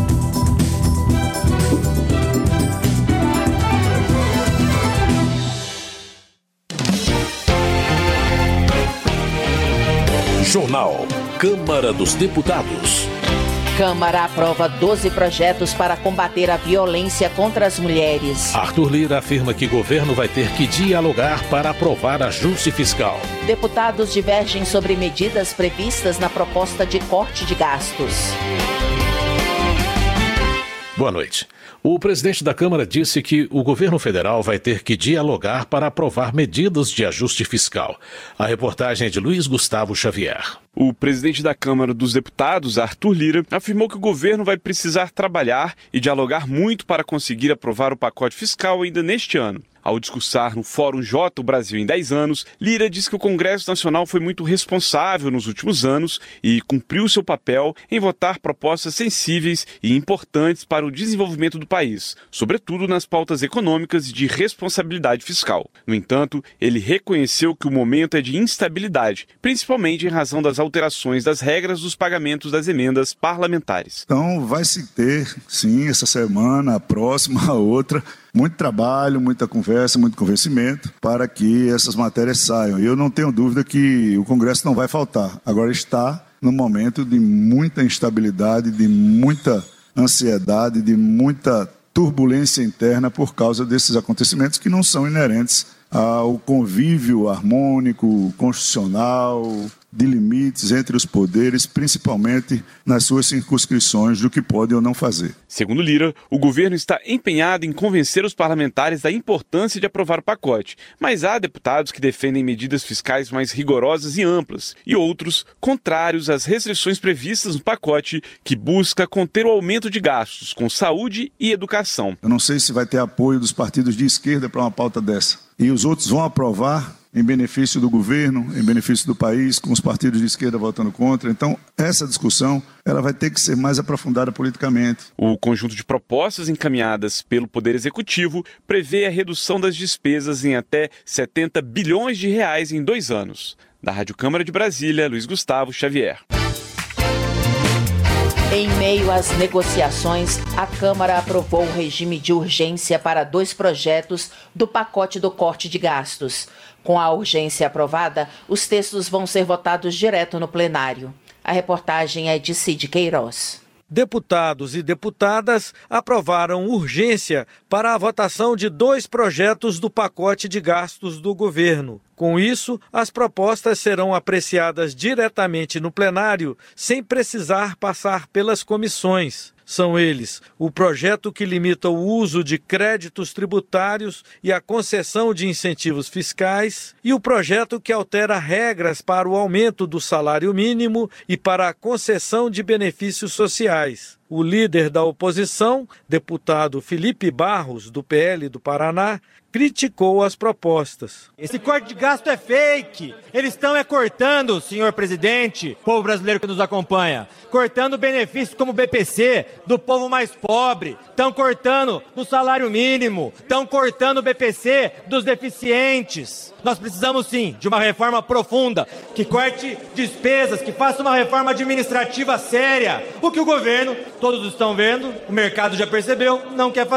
Jornal Câmara dos Deputados. Câmara aprova doze projetos para combater a violência contra as mulheres. Arthur Lira afirma que governo vai ter que dialogar para aprovar ajuste fiscal. Deputados divergem sobre medidas previstas na proposta de corte de gastos. Boa noite. O presidente da Câmara disse que o governo federal vai ter que dialogar para aprovar medidas de ajuste fiscal. A reportagem é de Luiz Gustavo Xavier. O presidente da Câmara dos Deputados, Arthur Lira, afirmou que o governo vai precisar trabalhar e dialogar muito para conseguir aprovar o pacote fiscal ainda neste ano. Ao discursar no Fórum J, o Brasil em dez anos, Lira disse que o Congresso Nacional foi muito responsável nos últimos anos e cumpriu seu papel em votar propostas sensíveis e importantes para o desenvolvimento do país, sobretudo nas pautas econômicas e de responsabilidade fiscal. No entanto, ele reconheceu que o momento é de instabilidade, principalmente em razão das alterações das regras dos pagamentos das emendas parlamentares. Então vai se ter, sim, essa semana, a próxima, a outra, muito trabalho, muita conversa, muito convencimento para que essas matérias saiam. E eu não tenho dúvida que o Congresso não vai faltar. Agora está num momento de muita instabilidade, de muita ansiedade, de muita turbulência interna por causa desses acontecimentos que não são inerentes ao convívio harmônico, constitucional, de limites entre os poderes, principalmente nas suas circunscrições do que pode ou não fazer. Segundo Lira, o governo está empenhado em convencer os parlamentares da importância de aprovar o pacote, mas há deputados que defendem medidas fiscais mais rigorosas e amplas, e outros contrários às restrições previstas no pacote, que busca conter o aumento de gastos com saúde e educação. Eu não sei se vai ter apoio dos partidos de esquerda para uma pauta dessa. E os outros vão aprovar em benefício do governo, em benefício do país, com os partidos de esquerda votando contra. Então, essa discussão ela vai ter que ser mais aprofundada politicamente. O conjunto de propostas encaminhadas pelo Poder Executivo prevê a redução das despesas em até setenta bilhões de reais em dois anos. Da Rádio Câmara de Brasília, Luiz Gustavo Xavier. Em meio às negociações, a Câmara aprovou o regime de urgência para dois projetos do pacote do corte de gastos. Com a urgência aprovada, os textos vão ser votados direto no plenário. A reportagem é de Cid Queiroz. Deputados e deputadas aprovaram urgência para a votação de dois projetos do pacote de gastos do governo. Com isso, as propostas serão apreciadas diretamente no plenário, sem precisar passar pelas comissões. São eles o projeto que limita o uso de créditos tributários e a concessão de incentivos fiscais e o projeto que altera regras para o aumento do salário mínimo e para a concessão de benefícios sociais. O líder da oposição, deputado Felipe Barros, do P L do Paraná, criticou as propostas. Esse corte de gasto é fake. Eles estão é cortando, senhor presidente, povo brasileiro que nos acompanha, cortando benefícios como o B P C do povo mais pobre, estão cortando o salário mínimo, estão cortando o B P C dos deficientes. Nós precisamos sim de uma reforma profunda, que corte despesas, que faça uma reforma administrativa séria. O que o governo, todos estão vendo, o mercado já percebeu, não quer fazer.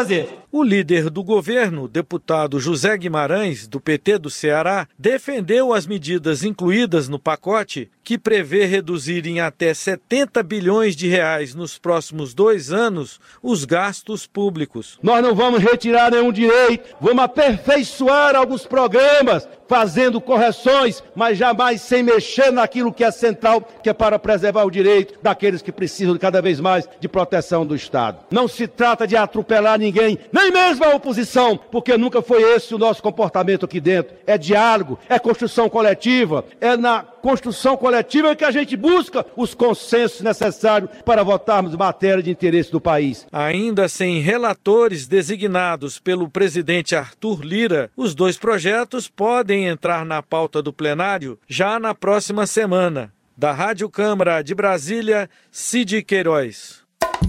O líder do governo, deputado José Guimarães, do P T do Ceará, defendeu as medidas incluídas no pacote, que prevê reduzir em até setenta bilhões de reais nos próximos dois anos os gastos públicos. Nós não vamos retirar nenhum direito, vamos aperfeiçoar alguns programas, fazendo correções, mas jamais sem mexer naquilo que é central, que é para preservar o direito daqueles que precisam cada vez mais de proteção do Estado. Não se trata de atropelar ninguém, nem mesmo a oposição, porque nunca foi esse o nosso comportamento aqui dentro. É diálogo, é construção coletiva, é na construção coletiva que a gente busca os consensos necessários para votarmos matéria de interesse do país. Ainda sem relatores designados pelo presidente Arthur Lira, os dois projetos podem entrar na pauta do plenário já na próxima semana. Da Rádio Câmara de Brasília, Cid Queiroz.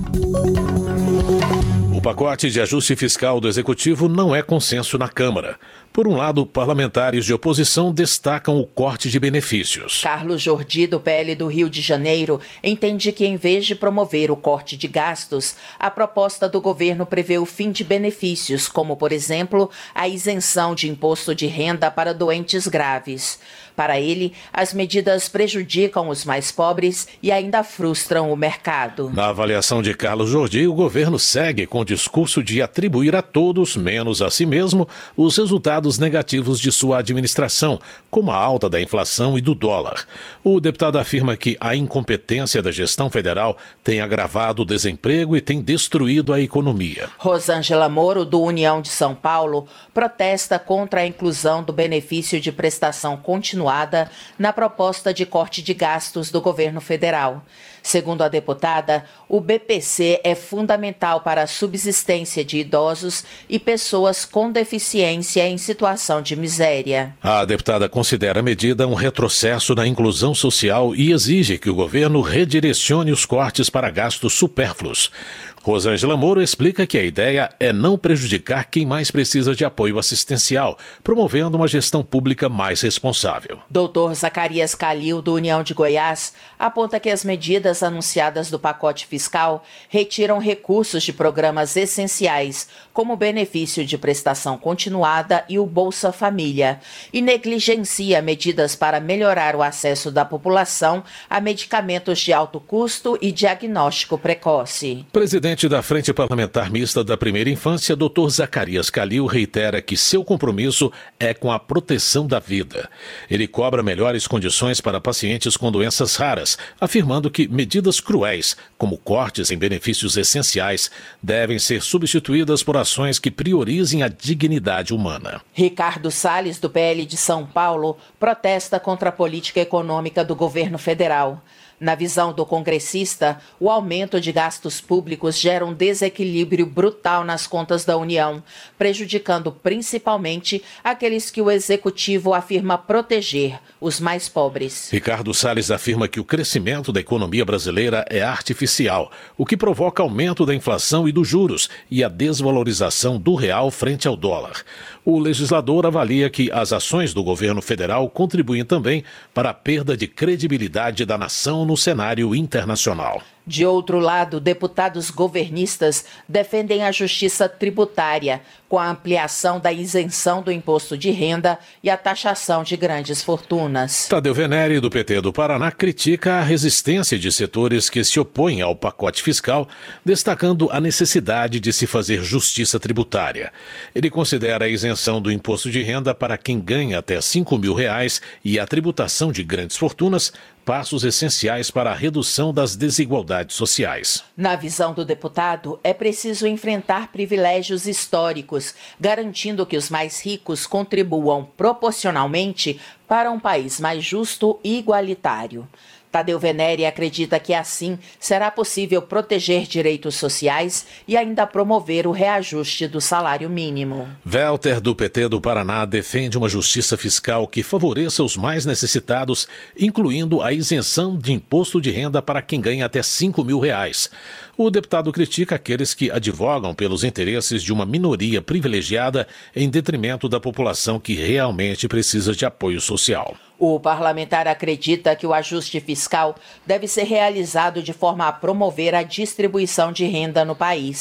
O pacote de ajuste fiscal do Executivo não é consenso na Câmara. Por um lado, parlamentares de oposição destacam o corte de benefícios. Carlos Jordi, do P L do Rio de Janeiro, entende que, em vez de promover o corte de gastos, a proposta do governo prevê o fim de benefícios, como, por exemplo, a isenção de imposto de renda para doentes graves. Para ele, as medidas prejudicam os mais pobres e ainda frustram o mercado. Na avaliação de Carlos Jordi, o governo segue com o discurso de atribuir a todos, menos a si mesmo, os resultados negativos de sua administração, como a alta da inflação e do dólar. O deputado afirma que a incompetência da gestão federal tem agravado o desemprego e tem destruído a economia. Rosângela Moro, do União de São Paulo, protesta contra a inclusão do benefício de prestação continuada na proposta de corte de gastos do governo federal. Segundo a deputada, o B P C é fundamental para a subsistência de idosos e pessoas com deficiência em situação de miséria. A deputada considera a medida um retrocesso na inclusão social e exige que o governo redirecione os cortes para gastos supérfluos. Rosângela Moro explica que a ideia é não prejudicar quem mais precisa de apoio assistencial, promovendo uma gestão pública mais responsável. doutor Zacarias Calil, do União de Goiás, aponta que as medidas anunciadas do pacote fiscal retiram recursos de programas essenciais, como o benefício de prestação continuada e o Bolsa Família, e negligencia medidas para melhorar o acesso da população a medicamentos de alto custo e diagnóstico precoce. Presidente da Frente Parlamentar Mista da Primeira Infância, doutor Zacarias Calil, reitera que seu compromisso é com a proteção da vida. Ele cobra melhores condições para pacientes com doenças raras, afirmando que medidas cruéis, como cortes em benefícios essenciais, devem ser substituídas por ações que priorizem a dignidade humana. Ricardo Salles, do P L de São Paulo, protesta contra a política econômica do governo federal. Na visão do congressista, o aumento de gastos públicos gera um desequilíbrio brutal nas contas da União, prejudicando principalmente aqueles que o executivo afirma proteger, os mais pobres. Ricardo Salles afirma que o crescimento da economia brasileira é artificial, o que provoca aumento da inflação e dos juros e a desvalorização do real frente ao dólar. O legislador avalia que as ações do governo federal contribuem também para a perda de credibilidade da nação no cenário internacional. De outro lado, deputados governistas defendem a justiça tributária, com a ampliação da isenção do imposto de renda e a taxação de grandes fortunas. Tadeu Venere, do P T do Paraná, critica a resistência de setores que se opõem ao pacote fiscal, destacando a necessidade de se fazer justiça tributária. Ele considera a isenção do imposto de renda para quem ganha até cinco mil reais e a tributação de grandes fortunas passos essenciais para a redução das desigualdades sociais. Na visão do deputado, é preciso enfrentar privilégios históricos, garantindo que os mais ricos contribuam proporcionalmente para um país mais justo e igualitário. Tadeu Venere acredita que assim será possível proteger direitos sociais e ainda promover o reajuste do salário mínimo. Welter, do P T do Paraná, defende uma justiça fiscal que favoreça os mais necessitados, incluindo a isenção de imposto de renda para quem ganha até cinco mil reais. O deputado critica aqueles que advogam pelos interesses de uma minoria privilegiada em detrimento da população que realmente precisa de apoio social. O parlamentar acredita que o ajuste fiscal deve ser realizado de forma a promover a distribuição de renda no país.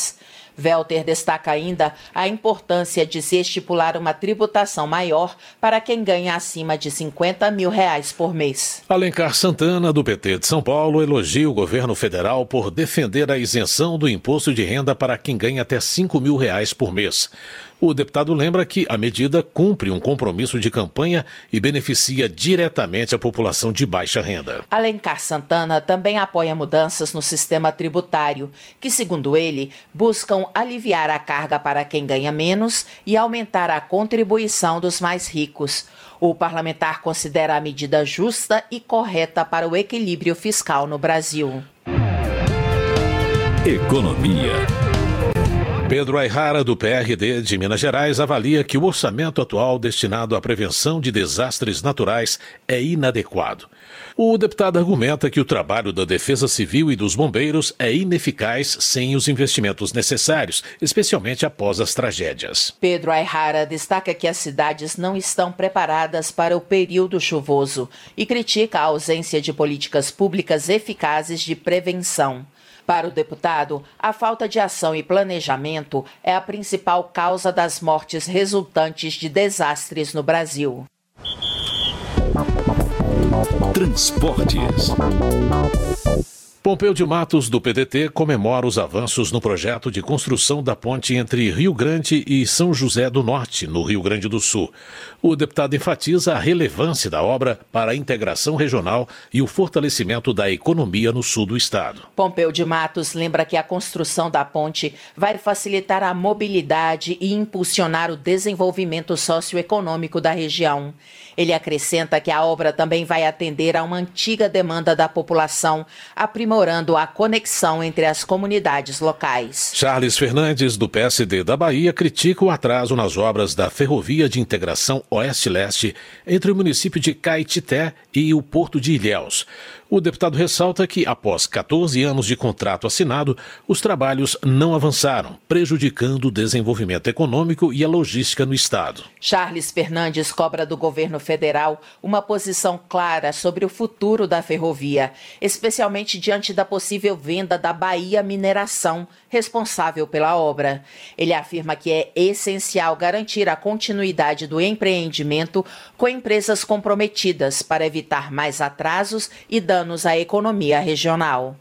Welter destaca ainda a importância de se estipular uma tributação maior para quem ganha acima de cinquenta mil reais por mês. Alencar Santana, do P T de São Paulo, elogia o governo federal por defender a isenção do imposto de renda para quem ganha até cinco mil reais por mês. O deputado lembra que a medida cumpre um compromisso de campanha e beneficia diretamente a população de baixa renda. Alencar Santana também apoia mudanças no sistema tributário, que, segundo ele, buscam aliviar a carga para quem ganha menos e aumentar a contribuição dos mais ricos. O parlamentar considera a medida justa e correta para o equilíbrio fiscal no Brasil. Economia. Pedro Ayrara, do P R D de Minas Gerais, avalia que o orçamento atual destinado à prevenção de desastres naturais é inadequado. O deputado argumenta que o trabalho da Defesa Civil e dos bombeiros é ineficaz sem os investimentos necessários, especialmente após as tragédias. Pedro Ayrara destaca que as cidades não estão preparadas para o período chuvoso e critica a ausência de políticas públicas eficazes de prevenção. Para o deputado, a falta de ação e planejamento é a principal causa das mortes resultantes de desastres no Brasil. Transportes. Pompeu de Matos, do P D T, comemora os avanços no projeto de construção da ponte entre Rio Grande e São José do Norte, no Rio Grande do Sul. O deputado enfatiza a relevância da obra para a integração regional e o fortalecimento da economia no sul do estado. Pompeu de Matos lembra que a construção da ponte vai facilitar a mobilidade e impulsionar o desenvolvimento socioeconômico da região. Ele acrescenta que a obra também vai atender a uma antiga demanda da população, aprimorando a conexão entre as comunidades locais. Charles Fernandes, do P S D da Bahia, critica o atraso nas obras da Ferrovia de Integração Oeste-Leste entre o município de Caetité e o Porto de Ilhéus. O deputado ressalta que, após quatorze anos de contrato assinado, os trabalhos não avançaram, prejudicando o desenvolvimento econômico e a logística no estado. Charles Fernandes cobra do governo federal uma posição clara sobre o futuro da ferrovia, especialmente diante da possível venda da Bahia Mineração, responsável pela obra. Ele afirma que é essencial garantir a continuidade do empreendimento com empresas comprometidas para evitar mais atrasos e danos à economia regional.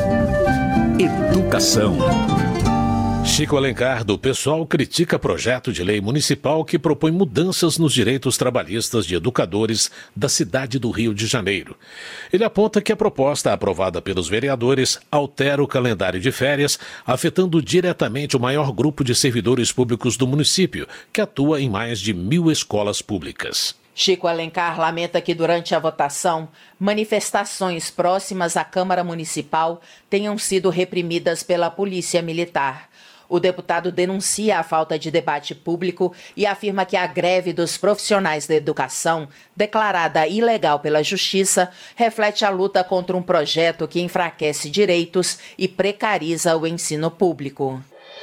Educação. Chico Alencar, do PSOL, critica projeto de lei municipal que propõe mudanças nos direitos trabalhistas de educadores da cidade do Rio de Janeiro. Ele aponta que a proposta aprovada pelos vereadores altera o calendário de férias, afetando diretamente o maior grupo de servidores públicos do município, que atua em mais de mil escolas públicas. Chico Alencar lamenta que durante a votação, manifestações próximas à Câmara Municipal tenham sido reprimidas pela Polícia Militar. O deputado denuncia a falta de debate público e afirma que a greve dos profissionais da educação, declarada ilegal pela Justiça, reflete a luta contra um projeto que enfraquece direitos e precariza o ensino público.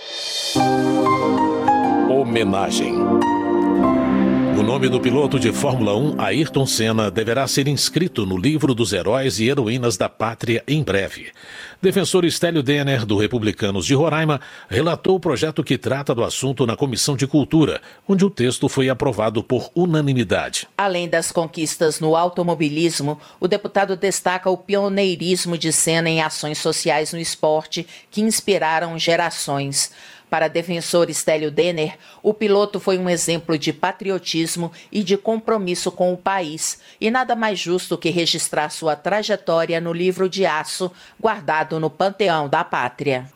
Homenagem. O nome do piloto de Fórmula um, Ayrton Senna, deverá ser inscrito no livro dos heróis e heroínas da pátria em breve. Defensor Stélio Denner, do Republicanos de Roraima, relatou o projeto que trata do assunto na Comissão de Cultura, onde o texto foi aprovado por unanimidade. Além das conquistas no automobilismo, o deputado destaca o pioneirismo de Senna em ações sociais no esporte que inspiraram gerações. Para defensor Stélio Denner, o piloto foi um exemplo de patriotismo e de compromisso com o país, e nada mais justo que registrar sua trajetória no livro de aço guardado no Panteão da Pátria.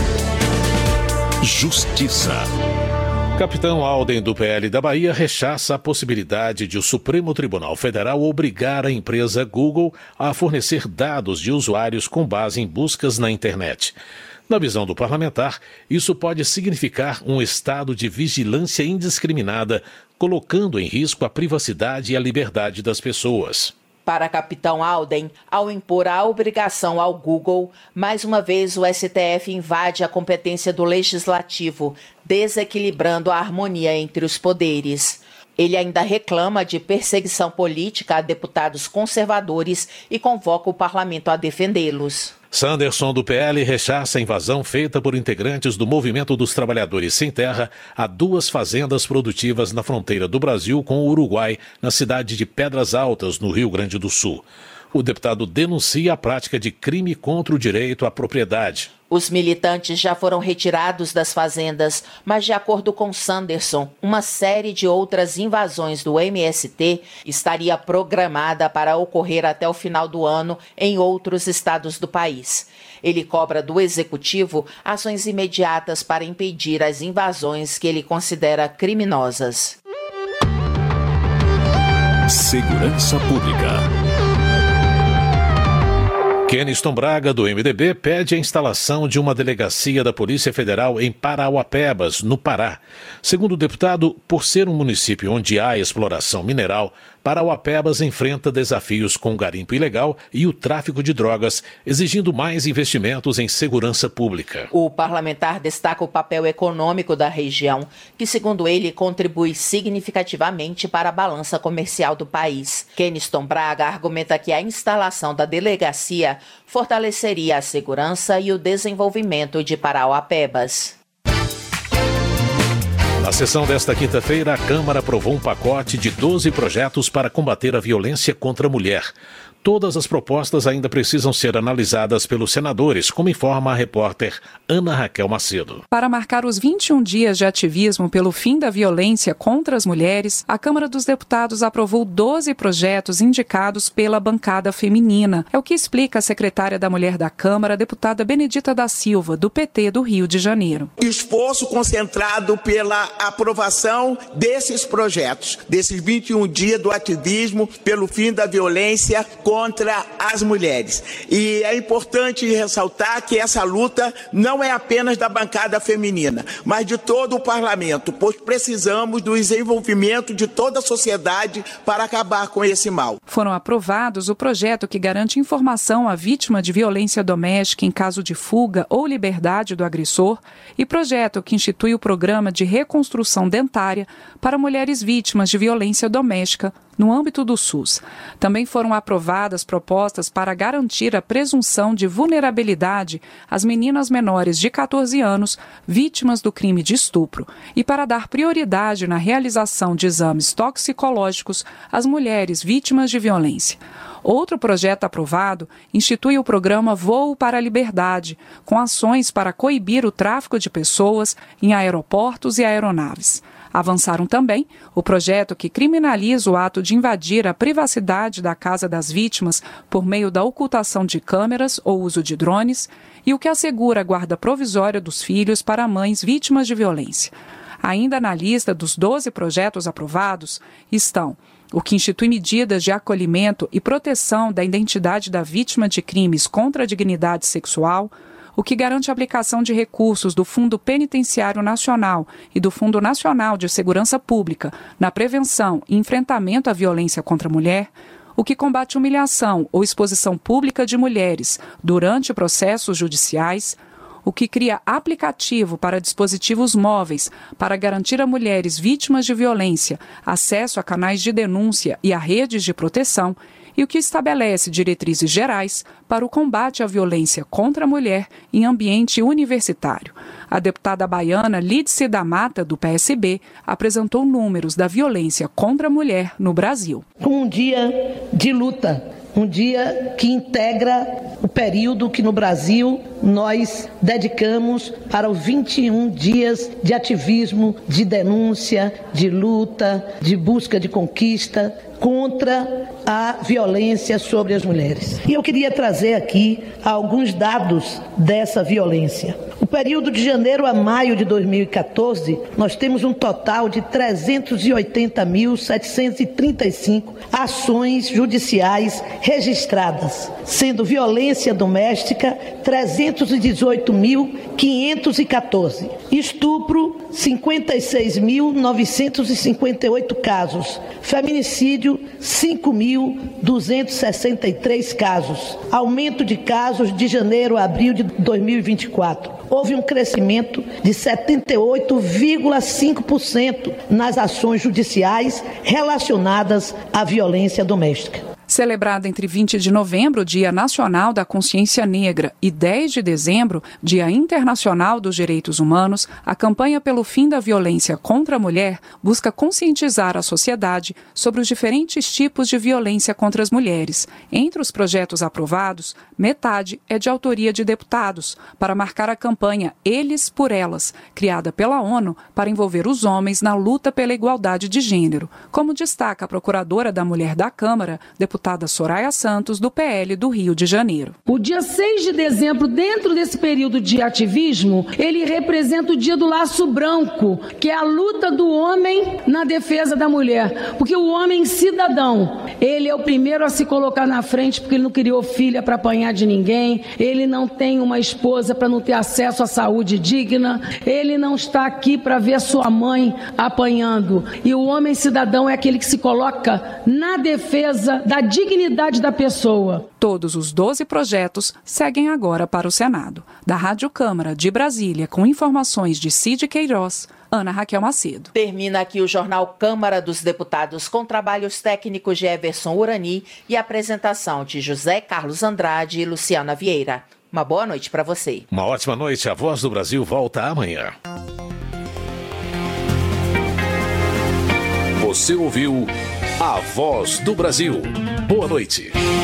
Justiça. Capitão Alden, do P L da Bahia, rechaça a possibilidade de o Supremo Tribunal Federal obrigar a empresa Google a fornecer dados de usuários com base em buscas na internet. Na visão do parlamentar, isso pode significar um estado de vigilância indiscriminada, colocando em risco a privacidade e a liberdade das pessoas. Para Capitão Alden, ao impor a obrigação ao Google, mais uma vez o S T F invade a competência do Legislativo, desequilibrando a harmonia entre os poderes. Ele ainda reclama de perseguição política a deputados conservadores e convoca o parlamento a defendê-los. Sanderson, do P L, rechaça a invasão feita por integrantes do Movimento dos Trabalhadores Sem Terra a duas fazendas produtivas na fronteira do Brasil com o Uruguai, na cidade de Pedras Altas, no Rio Grande do Sul. O deputado denuncia a prática de crime contra o direito à propriedade. Os militantes já foram retirados das fazendas, mas, de acordo com Sanderson, uma série de outras invasões do M S T estaria programada para ocorrer até o final do ano em outros estados do país. Ele cobra do executivo ações imediatas para impedir as invasões que ele considera criminosas. Segurança Pública. Keniston Braga, do M D B, pede a instalação de uma delegacia da Polícia Federal em Parauapebas, no Pará. Segundo o deputado, por ser um município onde há exploração mineral, Parauapebas enfrenta desafios com o garimpo ilegal e o tráfico de drogas, exigindo mais investimentos em segurança pública. O parlamentar destaca o papel econômico da região, que, segundo ele, contribui significativamente para a balança comercial do país. Keniston Braga argumenta que a instalação da delegacia fortaleceria a segurança e o desenvolvimento de Parauapebas. Na sessão desta quinta-feira, a Câmara aprovou um pacote de doze projetos para combater a violência contra a mulher. Todas as propostas ainda precisam ser analisadas pelos senadores, como informa a repórter Ana Raquel Macedo. Para marcar os vinte e um dias de ativismo pelo fim da violência contra as mulheres, a Câmara dos Deputados aprovou doze projetos indicados pela bancada feminina. É o que explica a secretária da Mulher da Câmara, a deputada Benedita da Silva, do P T do Rio de Janeiro. Esforço concentrado pela aprovação desses projetos, desses vinte e um dias do ativismo pelo fim da violência contra as mulheres. E é importante ressaltar que essa luta não é apenas da bancada feminina, mas de todo o parlamento, pois precisamos do desenvolvimento de toda a sociedade para acabar com esse mal. Foram aprovados o projeto que garante informação à vítima de violência doméstica em caso de fuga ou liberdade do agressor e projeto que institui o programa de reconstrução dentária para mulheres vítimas de violência doméstica no âmbito do SUS. Também foram aprovadas propostas para garantir a presunção de vulnerabilidade às meninas menores de catorze anos vítimas do crime de estupro e para dar prioridade na realização de exames toxicológicos às mulheres vítimas de violência. Outro projeto aprovado institui o programa Voo para a Liberdade, com ações para coibir o tráfico de pessoas em aeroportos e aeronaves. Avançaram também o projeto que criminaliza o ato de invadir a privacidade da casa das vítimas por meio da ocultação de câmeras ou uso de drones e o que assegura a guarda provisória dos filhos para mães vítimas de violência. Ainda na lista dos doze projetos aprovados estão o que institui medidas de acolhimento e proteção da identidade da vítima de crimes contra a dignidade sexual, o que garante a aplicação de recursos do Fundo Penitenciário Nacional e do Fundo Nacional de Segurança Pública na prevenção e enfrentamento à violência contra a mulher, o que combate humilhação ou exposição pública de mulheres durante processos judiciais, o que cria aplicativo para dispositivos móveis para garantir a mulheres vítimas de violência acesso a canais de denúncia e a redes de proteção, e o que estabelece diretrizes gerais para o combate à violência contra a mulher em ambiente universitário. A deputada baiana Lídice da Mata, do P S B, apresentou números da violência contra a mulher no Brasil. Um dia de luta, um dia que integra o período que no Brasil nós dedicamos para os vinte e um dias de ativismo, de denúncia, de luta, de busca de conquista contra a violência sobre as mulheres. E eu queria trazer aqui alguns dados dessa violência. O período de janeiro a maio de dois mil e quatorze, nós temos um total de trezentos e oitenta mil, setecentos e trinta e cinco ações judiciais registradas, sendo violência doméstica trezentos e dezoito mil, quinhentos e quatorze, estupro cinquenta e seis mil, novecentos e cinquenta e oito casos, feminicídio cinco mil, duzentos e sessenta e três casos, aumento de casos de janeiro a abril de dois mil e vinte e quatro. Houve um crescimento de setenta e oito vírgula cinco por cento nas ações judiciais relacionadas à violência doméstica. Celebrada entre vinte de novembro, Dia Nacional da Consciência Negra, e dez de dezembro, Dia Internacional dos Direitos Humanos, a campanha pelo fim da violência contra a mulher busca conscientizar a sociedade sobre os diferentes tipos de violência contra as mulheres. Entre os projetos aprovados, metade é de autoria de deputados, para marcar a campanha Eles por Elas, criada pela ONU para envolver os homens na luta pela igualdade de gênero, como destaca a Procuradora da Mulher da Câmara, deputada Deputada Soraya Santos, do P L do Rio de Janeiro. O dia seis de dezembro, dentro desse período de ativismo, ele representa o dia do laço branco, que é a luta do homem na defesa da mulher. Porque o homem cidadão, ele é o primeiro a se colocar na frente porque ele não criou filha para apanhar de ninguém, ele não tem uma esposa para não ter acesso à saúde digna, ele não está aqui para ver sua mãe apanhando. E o homem cidadão é aquele que se coloca na defesa da dignidade da pessoa. Todos os doze projetos seguem agora para o Senado. Da Rádio Câmara de Brasília, com informações de Cid Queiroz, Ana Raquel Macedo. Termina aqui o Jornal Câmara dos Deputados com trabalhos técnicos de Everson Urani e apresentação de José Carlos Andrade e Luciana Vieira. Uma boa noite para você. Uma ótima noite. A Voz do Brasil volta amanhã. Você ouviu A Voz do Brasil. Boa noite.